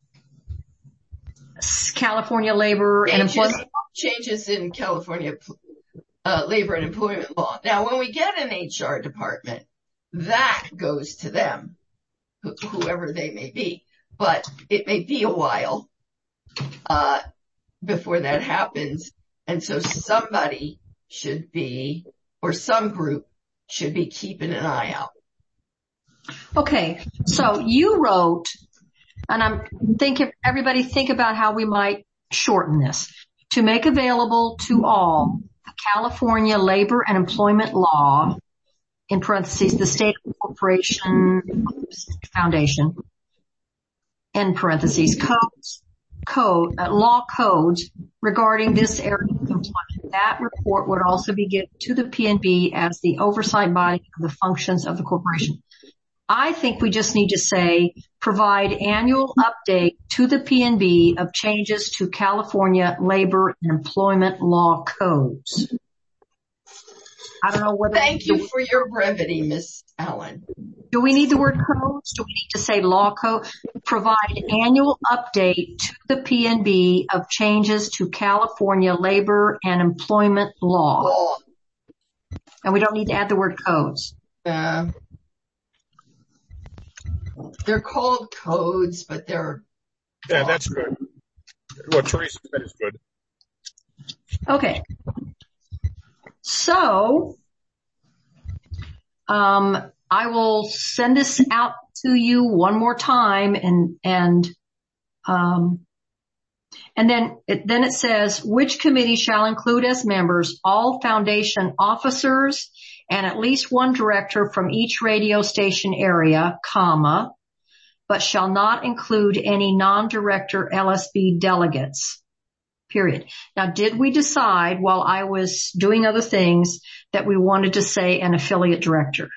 California labor changes, and employment. Changes in California uh, labor and employment law. Now, when we get an H R department, that goes to them, wh- whoever they may be. But it may be a while uh before that happens. And so somebody should be, or some group should be keeping an eye out. Okay. So you wrote, and I'm thinking, everybody think about how we might shorten this, to make available to all the California labor and employment law, in parentheses, the state corporation foundation, in parentheses, codes, code, uh, law codes regarding this area of employment. That report would also be given to the P and B as the oversight body of the functions of the corporation. I think we just need to say, provide annual update to the P N B of changes to California labor and employment law codes. I don't know whether. Thank you for your brevity, Miss Allen. Do we need the word codes? Do we need to say law code? Provide annual update to the P N B of changes to California labor and employment law. Law. And we don't need to add the word codes. Uh, they're called codes, but they're. Yeah, that's good. What Teresa said is good. Okay. So, um, I will send this out to you one more time and, and, um, and then it, then it says, which committee shall include as members all foundation officers and at least one director from each radio station area, comma, but shall not include any non-director L S B delegates. Period. Now, did we decide while I was doing other things that we wanted to say an affiliate director?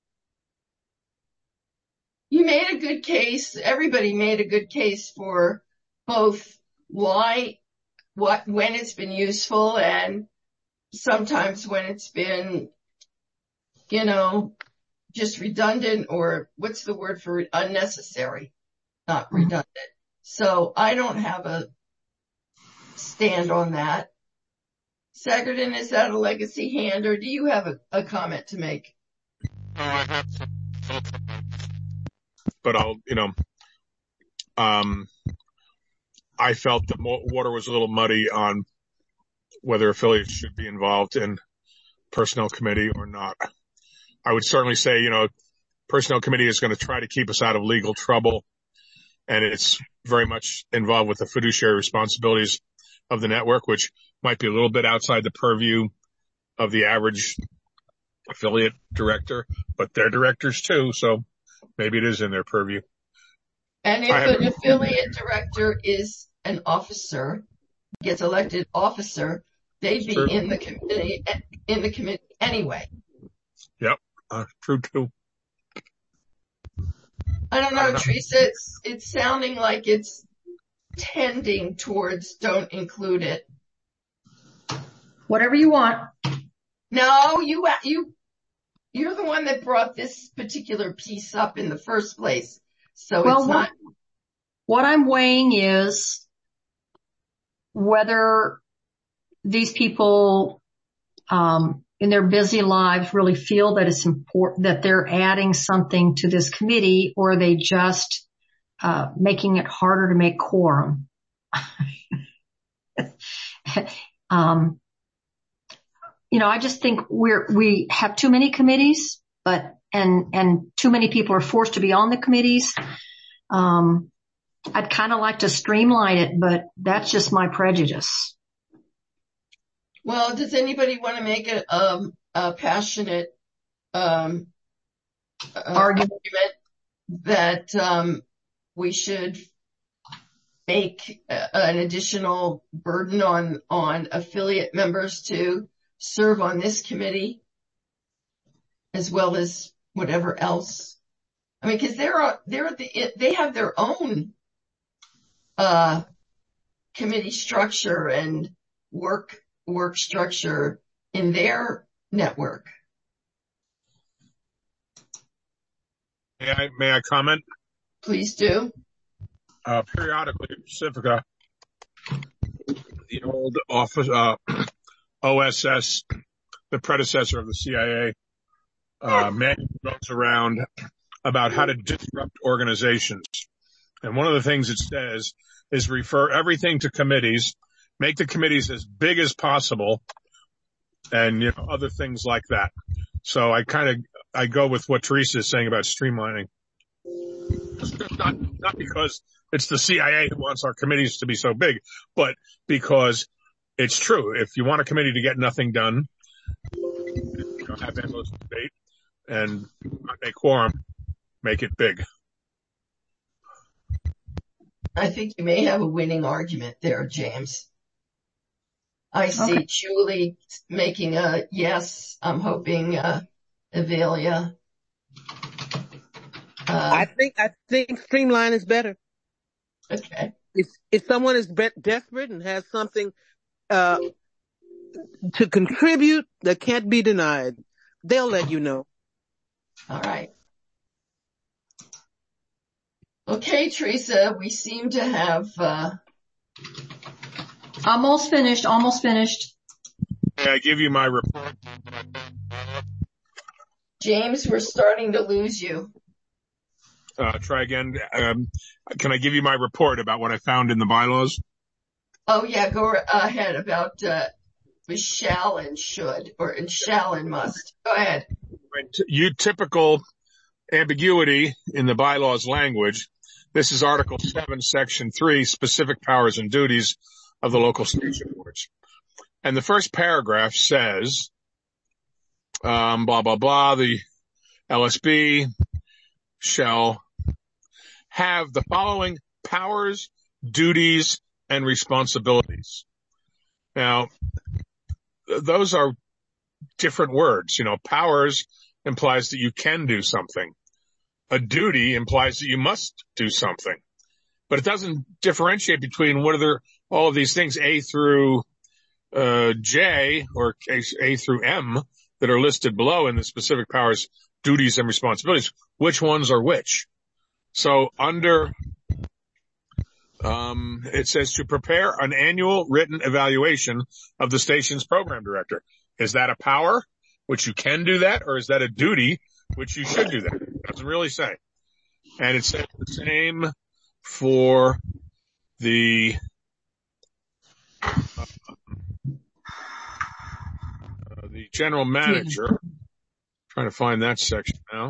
You made a good case. Everybody made a good case for both why, what, when it's been useful and sometimes when it's been, you know, just redundant or what's the word for it? Unnecessary, not redundant. So I don't have a stand on that. Sagerton, is that a legacy hand or do you have a, a comment to make? But I'll, you know, um, I felt the water was a little muddy on whether affiliates should be involved in personnel committee or not. I would certainly say, you know, personnel committee is going to try to keep us out of legal trouble, and it's very much involved with the fiduciary responsibilities of the network, which might be a little bit outside the purview of the average affiliate director, but they're directors too, so maybe it is in their purview. And if an affiliate director is an officer, gets elected officer, they'd be True. in the committee, in the committee anyway. Yep, uh, true too. I don't know, I don't know. Teresa, it's, it's sounding like it's tending towards don't include it. Whatever you want. No, you, you, you're the one that brought this particular piece up in the first place. So well, it's not. What, what I'm weighing is whether these people, um, in their busy lives really feel that it's important that they're adding something to this committee, or are they just, uh, making it harder to make quorum. um, you know, I just think we're, we have too many committees, but, and, and too many people are forced to be on the committees. Um, I'd kind of like to streamline it, but that's just my prejudice. Well, does anybody want to make a, um, a passionate, um, uh, argument that, um, we should make a, an additional burden on, on affiliate members to serve on this committee as well as whatever else? I mean, cause they're, they're the, they have their own, uh, committee structure and work, work structure in their network. May I, may I comment? Please do. Uh, periodically, Pacifica, the old office, uh, O S S, the predecessor of the C I A, uh, manual goes around about how to disrupt organizations. And one of the things it says is refer everything to committees, make the committees as big as possible, and, you know, other things like that. So I kind of, I go with what Teresa is saying about streamlining. Not, not because it's the C I A who wants our committees to be so big, but because it's true. If you want a committee to get nothing done, you know, have endless debate and not make quorum, make it big. I think you may have a winning argument there, James. I see okay. Julie making a yes. I'm hoping, uh, Avelia. Uh, I think I think streamline is better. okay. If if someone is be- desperate and has something uh, to contribute that can't be denied, they'll let you know. All right. Okay, Teresa, we seem to have, uh, Almost finished, almost finished. May I give you my report? James, we're starting to lose you. Uh, try again. Um, can I give you my report about what I found in the bylaws? Oh yeah, go ahead about, uh, shall and should, or and shall and must. Go ahead. You typical ambiguity in the bylaws language. This is Article seven, Section three, specific powers and duties of the local station boards. And the first paragraph says, um, blah, blah, blah, the L S B shall have the following powers, duties, and responsibilities. Now, th- those are different words. You know, powers implies that you can do something. A duty implies that you must do something. But it doesn't differentiate between what are there, all of these things, A through uh, J, or A, A through M, that are listed below in the specific powers, duties, and responsibilities. Which ones are which? So under, um, it says to prepare an annual written evaluation of the station's program director. Is that a power, which you can do that, or is that a duty, which you should do that? It doesn't really say. And it says the same for the, uh, uh, the general manager. Trying to find that section now.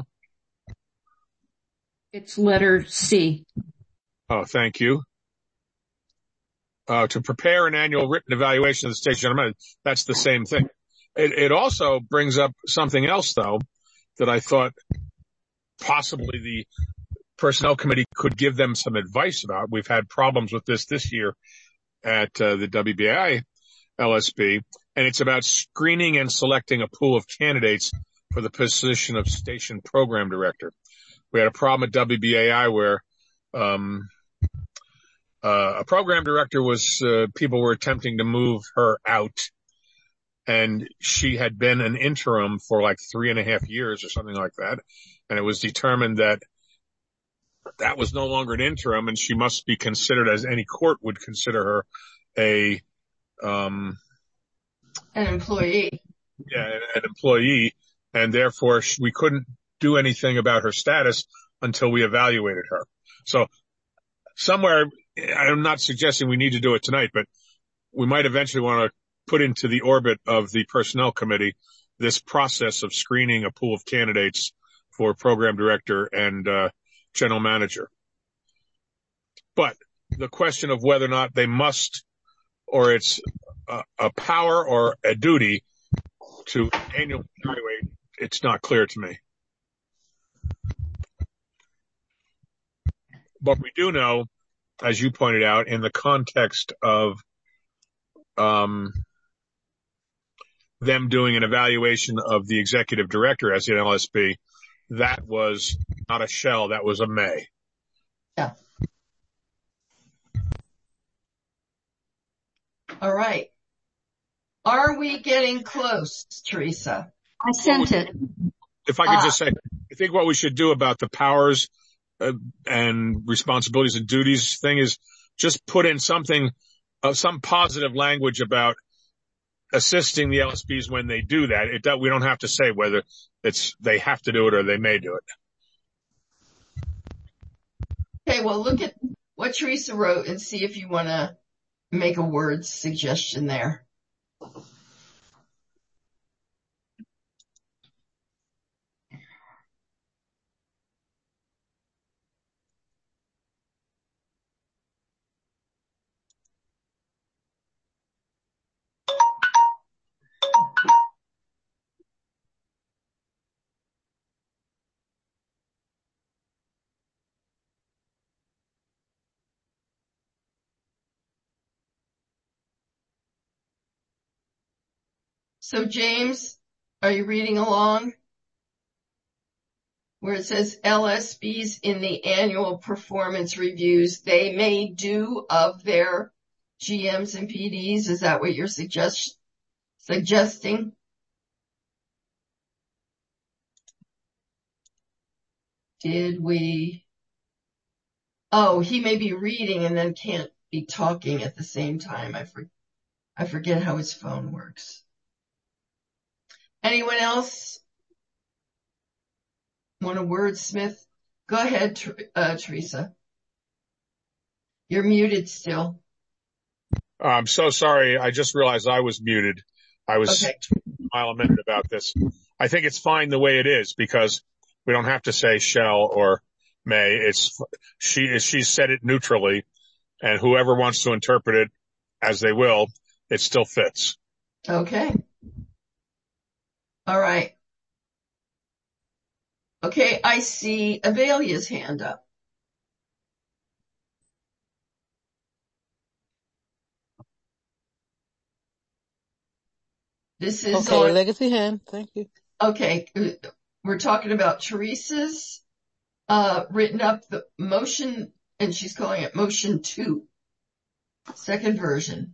It's letter C. Oh, thank you. Uh, to prepare an annual written evaluation of the station general manager. That's the same thing. It, it also brings up something else, though, that I thought possibly the personnel committee could give them some advice about. We've had problems with this this year at uh, the W B A I L S B, and it's about screening and selecting a pool of candidates for the position of station program director. We had a problem at W B A I where um uh, a program director was, uh, people were attempting to move her out, and she had been an interim for like three and a half years or something like that. And it was determined that that was no longer an interim, and she must be considered, as any court would consider her, a, um, An employee. Yeah, an employee, and therefore we couldn't do anything about her status until we evaluated her. So somewhere, I'm not suggesting we need to do it tonight, but we might eventually want to put into the orbit of the personnel committee this process of screening a pool of candidates for program director and uh, general manager. But the question of whether or not they must, or it's a, a power or a duty to annually evaluate, it's not clear to me. But we do know, as you pointed out, in the context of um, them doing an evaluation of the executive director as an L S B, that was not a shall, that was a may. Yeah. All right. Are we getting close, Teresa? I sent it. If I could Ah. just say, I think what we should do about the powers uh, and responsibilities and duties thing is just put in something, uh, some positive language about assisting the L S Bs when they do that. It do, we don't have to say whether it's they have to do it or they may do it. Okay, well, look at what Teresa wrote and see if you want to make a word suggestion there. So, James, are you reading along? where it says L S Bs in the annual performance reviews, they may do of their G Ms and P Ds. Is that what you're suggest- suggesting? Did we? Oh, he may be reading and then can't be talking at the same time. I, for, I forget how his phone works. Anyone else want a wordsmith? Go ahead, uh, Teresa. You're muted still. I'm so sorry. I just realized I was muted. I was Okay. a mile a minute about this. I think it's fine the way it is because we don't have to say shall or may. It's she. She said it neutrally, and whoever wants to interpret it as they will, it still fits. Okay. All right. Okay, I see Avelia's hand up. This is Okay, on, legacy hand. Thank you. okay, we're talking about Teresa's uh, written up the motion, and she's calling it motion two, second version.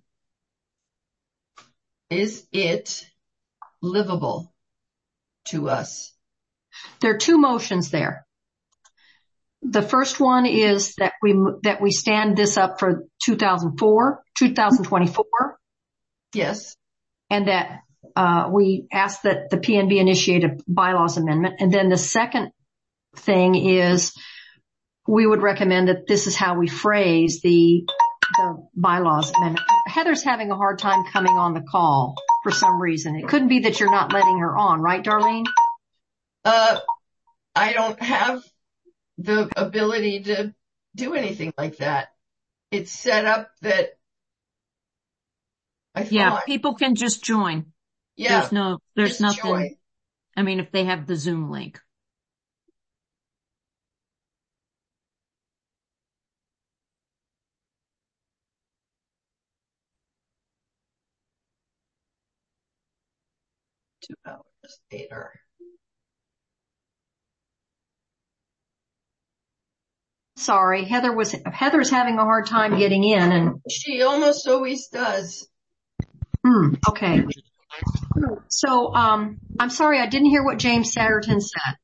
Is it livable to us? There are two motions there. The first one is that we, that we stand this up for two thousand four, two thousand twenty-four, Yes. and that uh, we ask that the P N B initiate a bylaws amendment. And then the second thing is we would recommend that this is how we phrase the, the bylaws amendment. Heather's having a hard time coming on the call for some reason. It couldn't be that you're not letting her on, right, Darlene? Uh, I don't have the ability to do anything like that. It's set up that I thought. Yeah, people can just join. Yeah. There's no, there's just nothing. join. I mean, if they have the Zoom link. Two hours later. Sorry, Heather was, Heather's having a hard time getting in and, She almost always does. hmm, okay. So, um, I'm sorry, I didn't hear what James Satterton said.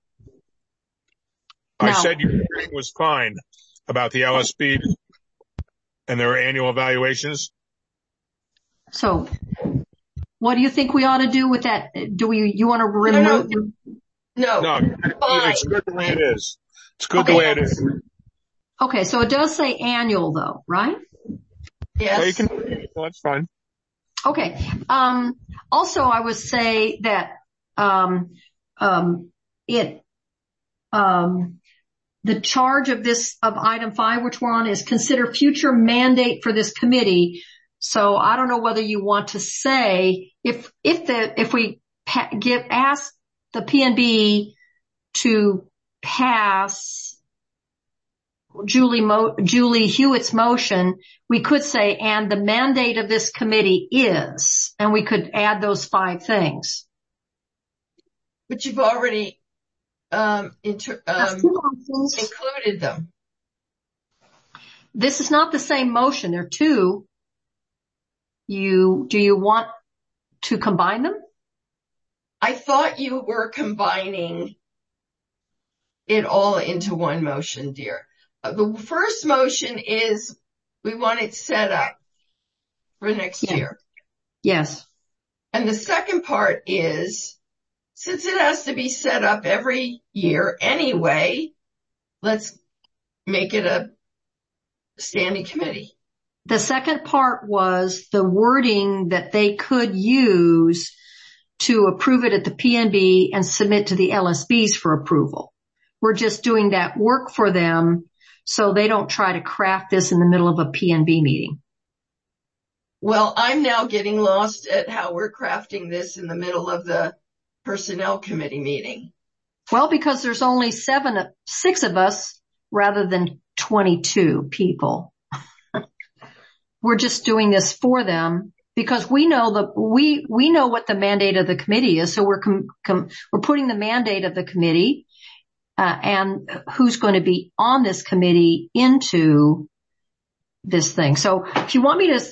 I No. said your hearing was fine about the L S B and their annual evaluations. So, what do you think we ought to do with that? Do we, you want to remove? No, No, fine. it's good the way it is. It's good Okay. the way it is. Okay, so it does say annual though, right? Yes. So you can, well, that's fine. Okay. Um, also I would say that, um, um, it, um, the charge of this, of item five, which we're on, is consider future mandate for this committee. So I don't know whether you want to say, if, if the, if we pa- give, ask the P N B to pass Julie Mo, Julie Hewitt's motion, we could say, and the mandate of this committee is, and we could add those five things. But you've already, um, inter- That's um, two motions. included them. This is not the same motion. There are two. You, do you want to combine them? I thought you were combining it all into one motion, dear. Uh, the first motion is we want it set up for next Yeah. year. Yes. And the second part is, since it has to be set up every year anyway, let's make it a standing committee. The second part was the wording that they could use to approve it at the P N B and submit to the L S Bs for approval. We're just doing that work for them so they don't try to craft this in the middle of a P N B meeting. Well, I'm now getting lost at how we're crafting this in the middle of the personnel committee meeting. Well, because there's only seven, six of us rather than twenty-two people. We're just doing this for them because we know the, we, we know what the mandate of the committee is. So we're, com, com, we're putting the mandate of the committee, uh, and who's going to be on this committee into this thing. So if you want me to,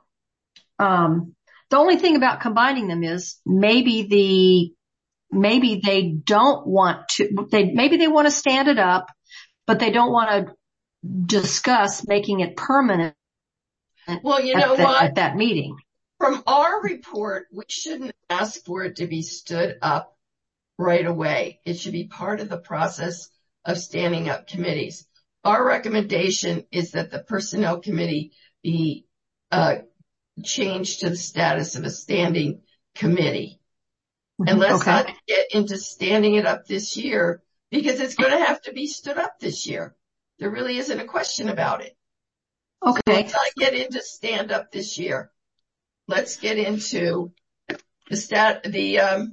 um, the only thing about combining them is maybe the, maybe they don't want to, they, maybe they want to stand it up, but they don't want to discuss making it permanent. Well, you know at the, what? At that meeting. From our report, we shouldn't ask for it to be stood up right away. It should be part of the process of standing up committees. Our recommendation is that the personnel committee be uh, changed to the status of a standing committee. And let's Okay. not get into standing it up this year, because it's going to have to be stood up this year. There really isn't a question about it. Okay. So let's not get into stand up this year. Let's get into the stat, the, um,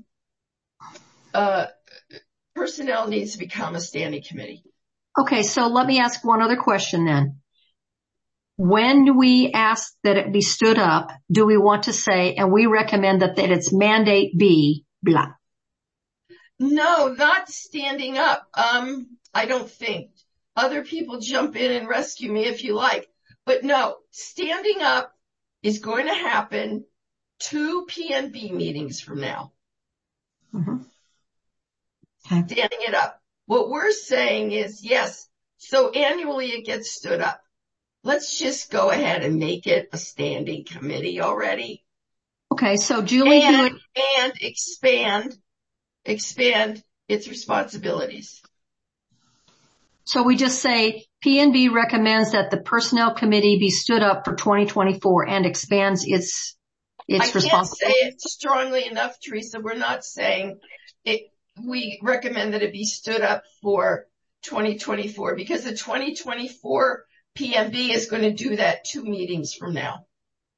uh, personnel needs to become a standing committee. Okay. So let me ask one other question then. When we ask that it be stood up, do we want to say, and we recommend that, that its mandate be blah? No, not standing up. Um, I don't think. Other people jump in and rescue me if you like. But no, standing up is going to happen two P N B meetings from now. Mm-hmm. Okay. Standing it up. What we're saying is, yes, so annually it gets stood up. Let's just go ahead and make it a standing committee already. Okay. So Julie and, Hewitt. And expand, expand its responsibilities. So we just say P N B recommends that the personnel committee be stood up for twenty twenty-four and expands its, its responsibilities. I can't say it strongly enough, Teresa. We're not saying it, we recommend that it be stood up for twenty twenty-four, because the twenty twenty-four P M B is going to do that two meetings from now.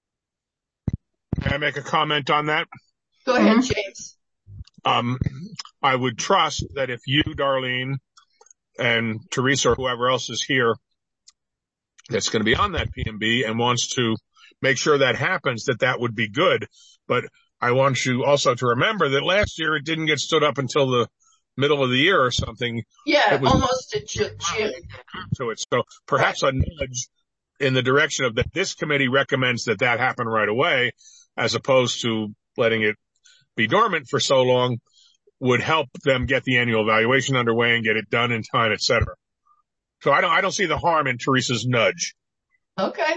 Can I make a comment on that? Go ahead, mm-hmm. James. Um, I would trust that if you, Darlene, and Teresa or whoever else is here that's going to be on that P M B and wants to make sure that happens, that that would be good. But I want you also to remember that last year it didn't get stood up until the middle of the year or something. Yeah, it was almost to June. To it. So perhaps right. a nudge in the direction of that this committee recommends that that happen right away, as opposed to letting it be dormant for so long, would help them get the annual evaluation underway and get it done in time, et cetera. So I don't, I don't see the harm in Teresa's nudge. Okay.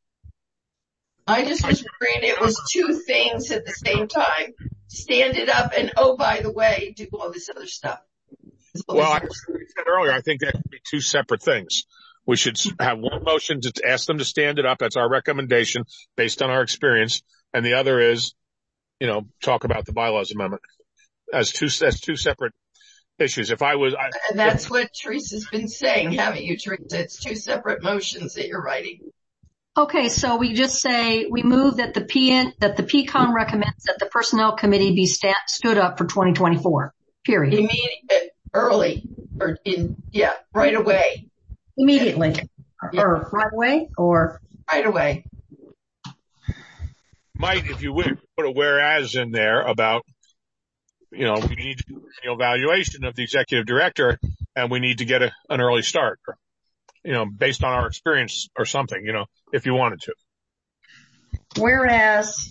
I just was worried it was two things at the same time. Stand it up and, oh, by the way, do all this other stuff. Well, I said earlier, I think that could be two separate things. We should have one motion to ask them to stand it up. That's our recommendation based on our experience. And the other is, you know, talk about the bylaws amendment as two, as two separate issues. If I was, I, and that's if, what Teresa's been saying, haven't you, Teresa? It's two separate motions that you're writing. Okay, so we just say we move that the P N that the P CON recommends that the personnel committee be sta- stood up for twenty twenty-four. Period. Immediate, early, or in yeah, right away. Immediately, yeah. or right away, or right away. Might, if you would, put a whereas in there about, you know, we need an evaluation of the executive director, and we need to get a, an early start. Or, you know, based on our experience or something, you know, if you wanted to. Whereas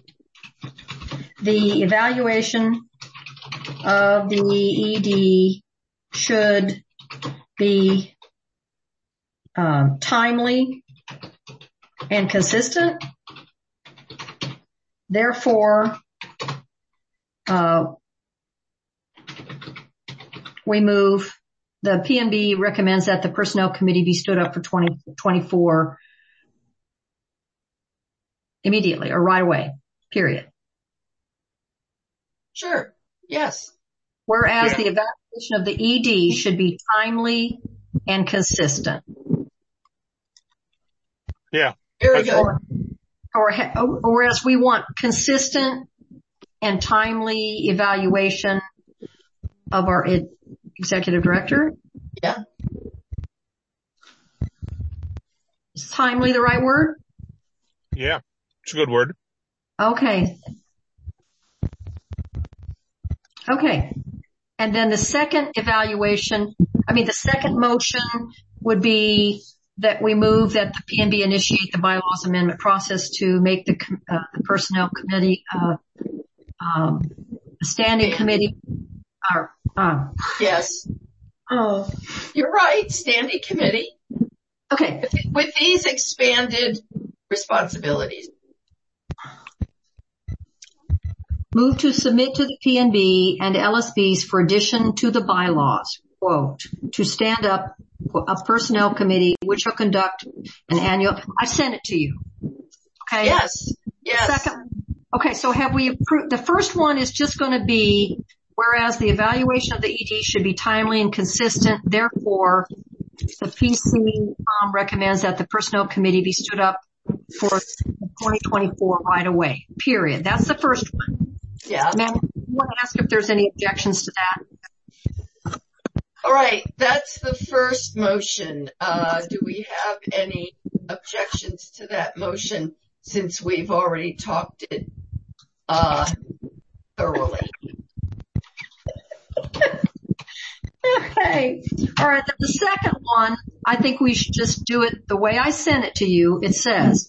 the evaluation of the E D should be um, timely and consistent. Therefore, uh, we move The P N B recommends that the personnel committee be stood up for twenty twenty-four immediately or right away, period. Sure. Yes. Whereas yeah. the evaluation of the E D should be timely and consistent. Yeah. Very good. Or, or, or whereas we want consistent and timely evaluation of our ed- executive director. Yeah. Is timely the right word? Yeah, it's a good word. Okay. Okay. And then the second evaluation, I mean, the second motion would be that we move that the P N B initiate the bylaws amendment process to make the, uh, the personnel committee, uh, um, the standing committee, or, uh, Yes. oh, You're right, standing committee. okay. With, with these expanded responsibilities. Move to submit to the P N B and L S Bs for addition to the bylaws, quote, to stand up a personnel committee which will conduct an annual, I sent it to you. Okay. Yes. Yes. Second, okay. So have we approved, the first one is just going to be, whereas the evaluation of the E D should be timely and consistent, therefore the P C um, recommends that the personnel committee be stood up for twenty twenty-four right away, period. That's the first one. Yeah. Ma'am, you want to ask if there's any objections to that? All right. That's the first motion. Uh, do we have any objections to that motion since we've already talked it, uh, thoroughly? Okay. All right. The second one, I think we should just do it the way I sent it to you. It says,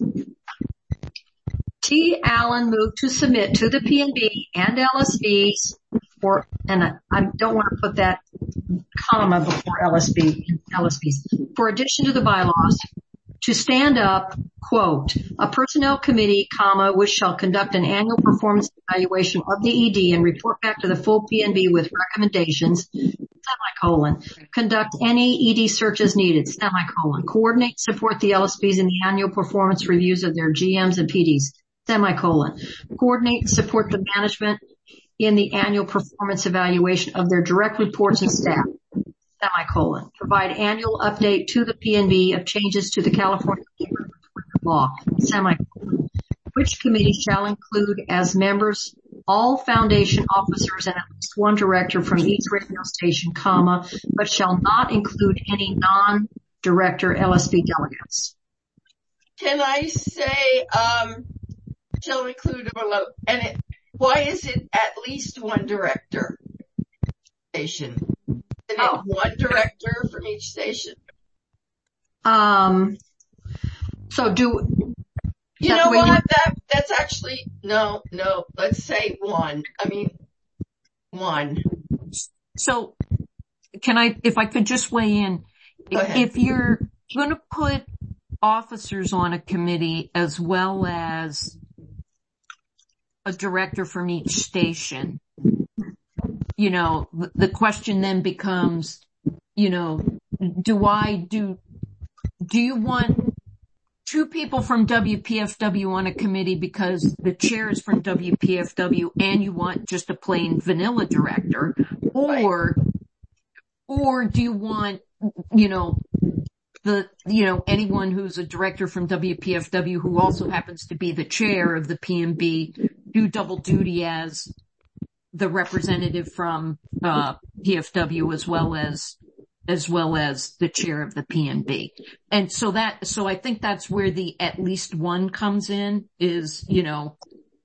T. Allen moved to submit to the P N B and L S Bs for, and I, I don't want to put that comma before L S B, L S Bs, for addition to the bylaws, to stand up, quote, a personnel committee, comma, which shall conduct an annual performance evaluation of the E D and report back to the full P N B with recommendations, semicolon, conduct any E D searches needed, semicolon, coordinate, support the L S Bs in the annual performance reviews of their G Ms and P Ds, semicolon, coordinate and support the management in the annual performance evaluation of their direct reports and staff, semicolon, provide annual update to the P N B of changes to the California Labor Employment Law, semicolon, which committee shall include as members all foundation officers and at least one director from each radio station, comma, but shall not include any non-director L S B delegates. Can I say, um, shall include, and it, why is it at least one director station? Isn't it Oh. one director from each station? Um, so do, You That's know the way what? you- That, that's actually, no, no, let's say one. I mean, one. So can I, if I could just weigh in, Go ahead. if you're going to put officers on a committee as well as a director from each station, you know, the, the question then becomes, you know, do I do, do you want two people from W P F W on a committee because the chair is from W P F W and you want just a plain vanilla director? Or, or do you want, you know, the, you know, anyone who's a director from W P F W who also happens to be the chair of the P M B do double duty as the representative from, uh, P F W as well as, as well as the chair of the P N B. And so that, so I think that's where the at least one comes in is, you know,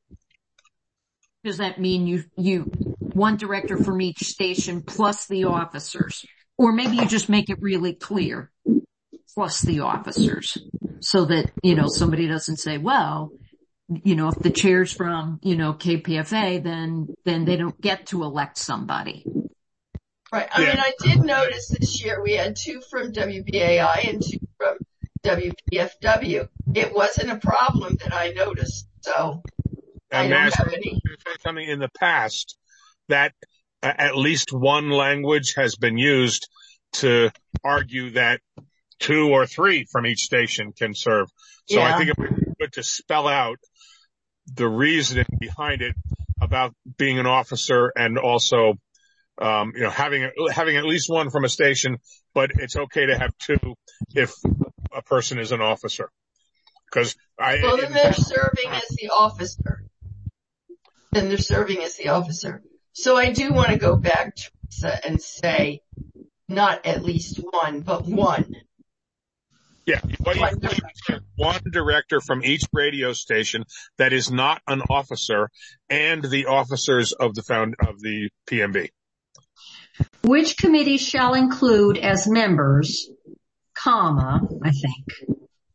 does that mean you, you, one director from each station plus the officers? Or maybe you just make it really clear, plus the officers, so that, you know, somebody doesn't say, well, you know, if the chair's from, you know, K P F A, then, then they don't get to elect somebody. Right. I Yeah. mean, I did notice this year we had two from W B A I and two from W P F W. It wasn't a problem that I noticed, so I And don't Master, have any. something in the past that uh, at least one language has been used to argue that two or three from each station can serve. So Yeah. I think it would be good to spell out the reasoning behind it about being an officer and also, um, you know, having, having at least one from a station, but it's okay to have two if a person is an officer. Cause I, Well, then they're serving as the officer. Then they're serving as the officer. So I do want to go back, Teresa, and say not at least one, but one. yeah, what you One do is director. one director from each radio station that is not an officer and the officers of the found, of the P M B. Which committee shall include as members, comma, I think,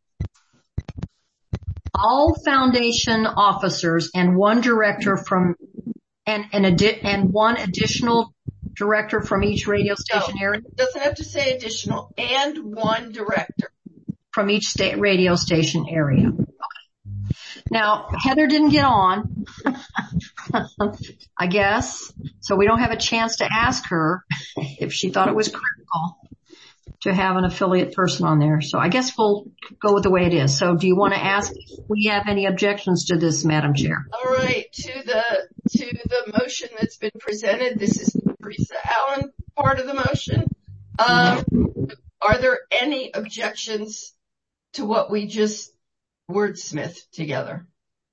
all foundation officers and one director from, and, and, adi- and one additional director from each radio station No, area? it doesn't have to say additional, and one director. From each state radio station area. Okay. Now, Heather didn't get on, I guess, so we don't have a chance to ask her if she thought it was critical to have an affiliate person on there. So I guess we'll go with the way it is. So do you want to ask if we have any objections to this, Madam Chair? All right, to the to the motion that's been presented, this is the Teresa Allen part of the motion. Um, are there any objections to what we just wordsmithed together?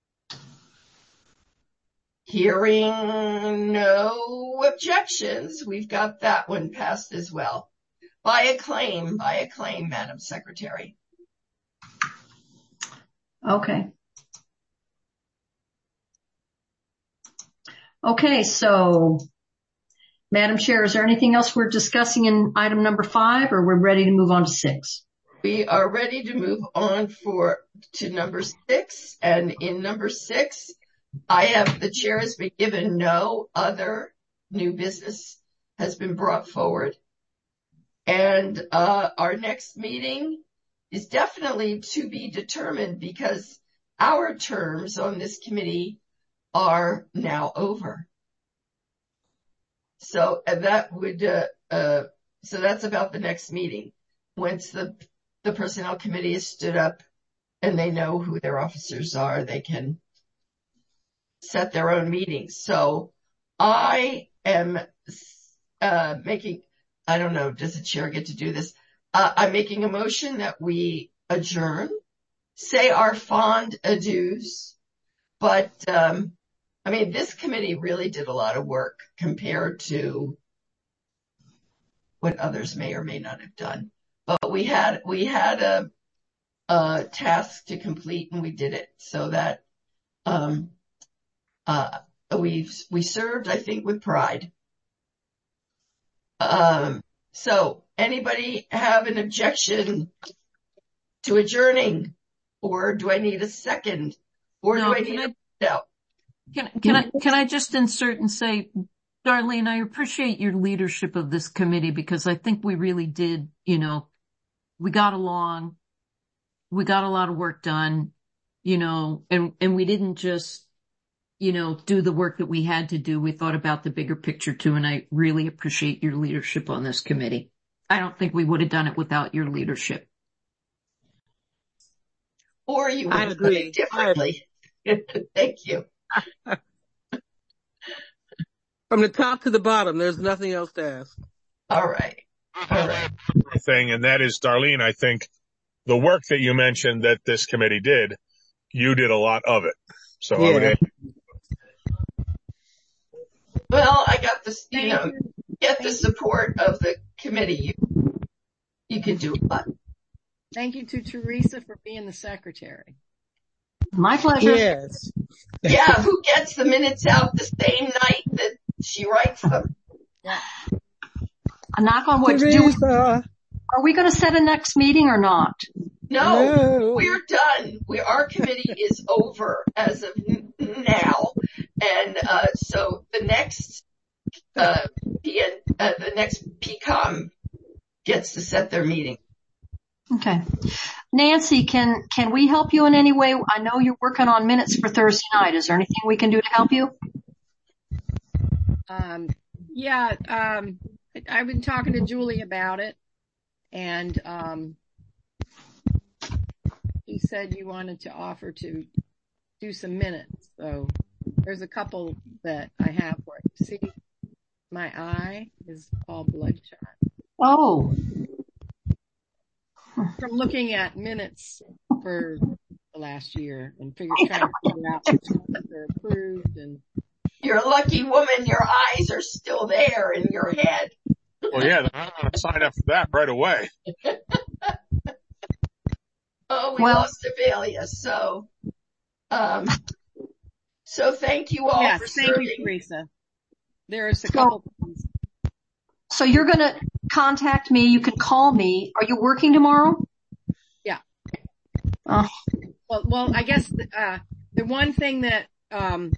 Hearing no objections, we've got that one passed as well. By acclaim, by acclaim, Madam Secretary. Okay. Okay, so, Madam Chair, is there anything else we're discussing in item number five, or we're ready to move on to six? We are ready to move on for to number six, and in number six, I have the chair has been given no other new business has been brought forward, and uh, our next meeting is definitely to be determined because our terms on this committee are now over. So and that would uh, uh, so that's about the next meeting once the the personnel committee has stood up and they know who their officers are, they can set their own meetings. So I am uh, making, I don't know, does the chair get to do this? Uh, I'm making a motion that we adjourn, say our fond adieus, but um, I mean, this committee really did a lot of work compared to what others may or may not have done. But we had, we had a, a task to complete and we did it so that, um, uh, we've, we served, I think, with pride. Um, so anybody have an objection to adjourning, or do I need a second, or No, do I need can a, no? Can, can I, can I just insert and say, Darlene, I appreciate your leadership of this committee because I think we really did, you know, we got along, we got a lot of work done, you know, and, and we didn't just, you know, do the work that we had to do. We thought about the bigger picture too, and I really appreciate your leadership on this committee. I don't think we would have done it without your leadership. Or you would I have done agree. it differently. Thank you. From the top to the bottom, there's nothing else to ask. All right. All right. Thing, and that is, Darlene, I think the work that you mentioned that this committee did, you did a lot of it. So I would Yeah. add, Well, I got this, you Thank know, you. get the support of the committee. You, you can do a lot. Thank you to Teresa for being the secretary. My pleasure. Yes. Yeah, who gets the minutes out the same night that she writes them? A knock on wood. Do we, Teresa. are we going to set a next meeting or not? No, No. we're done. We, our committee is over as of n- now. And, uh, so the next, uh, P- uh, the next P COM gets to set their meeting. Okay. Nancy, can, can we help you in any way? I know you're working on minutes for Thursday night. Is there anything we can do to help you? Um, yeah, um, I- I've been talking to Julie about it, and um, she said you wanted to offer to do some minutes. So there's a couple that I have for it. See, my eye is all bloodshot Oh, from looking at minutes for the last year and figure, trying to figure out which ones are approved. And You're a lucky woman. Your eyes are still there in your head. well, yeah, I'm going to sign up for that right away. Oh, we Well- lost Amelia. So, um, so thank you all yes, for thank serving. you, Teresa. There's a couple things. so you're going to contact me. You can call me. Are you working tomorrow? Yeah. Oh. Well, well, I guess, uh, the one thing that, um,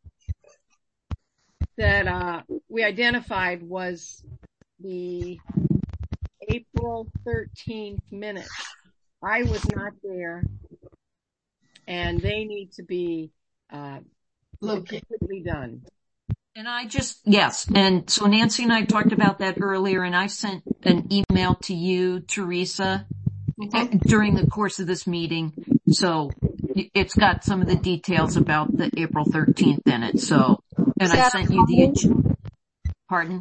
that, uh, we identified was the April thirteenth minutes. I was not there, and they need to be, uh, Okay. completely done. And I just, yes. And so Nancy and I talked about that earlier, and I sent an email to you, Teresa, Okay. during the course of this meeting. So it's got some of the details about the April thirteenth in it. So, and I sent you the, pardon?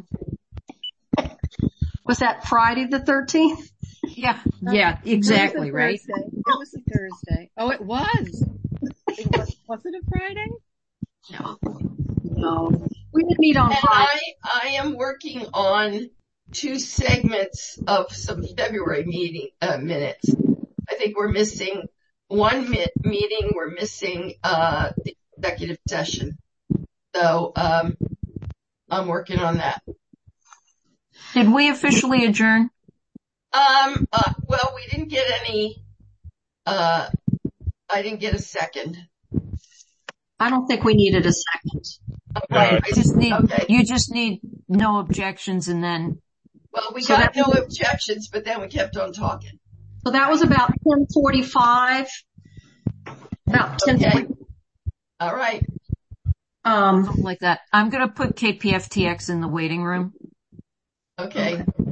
Was that Friday the thirteenth? Yeah, yeah, exactly, It was a right? Thursday. It was a Thursday. Oh, it was. It was, was it a Friday? No. No. We did meet on And Friday. I, I am working on two segments of some February meeting, uh, minutes. I think we're missing one mi- meeting. We're missing, uh, the executive session. So, um, I'm working on that. Did we officially adjourn? Um, uh, well, we didn't get any, uh, I didn't get a second. I don't think we needed a second. Right. You just need, Okay. you just need no objections, and then, Well, we So got that- no objections, but then we kept on talking. So that was about ten forty-five. About ten Okay. forty. All right. Um, something like that. I'm going to put K P F T X in the waiting room. Okay.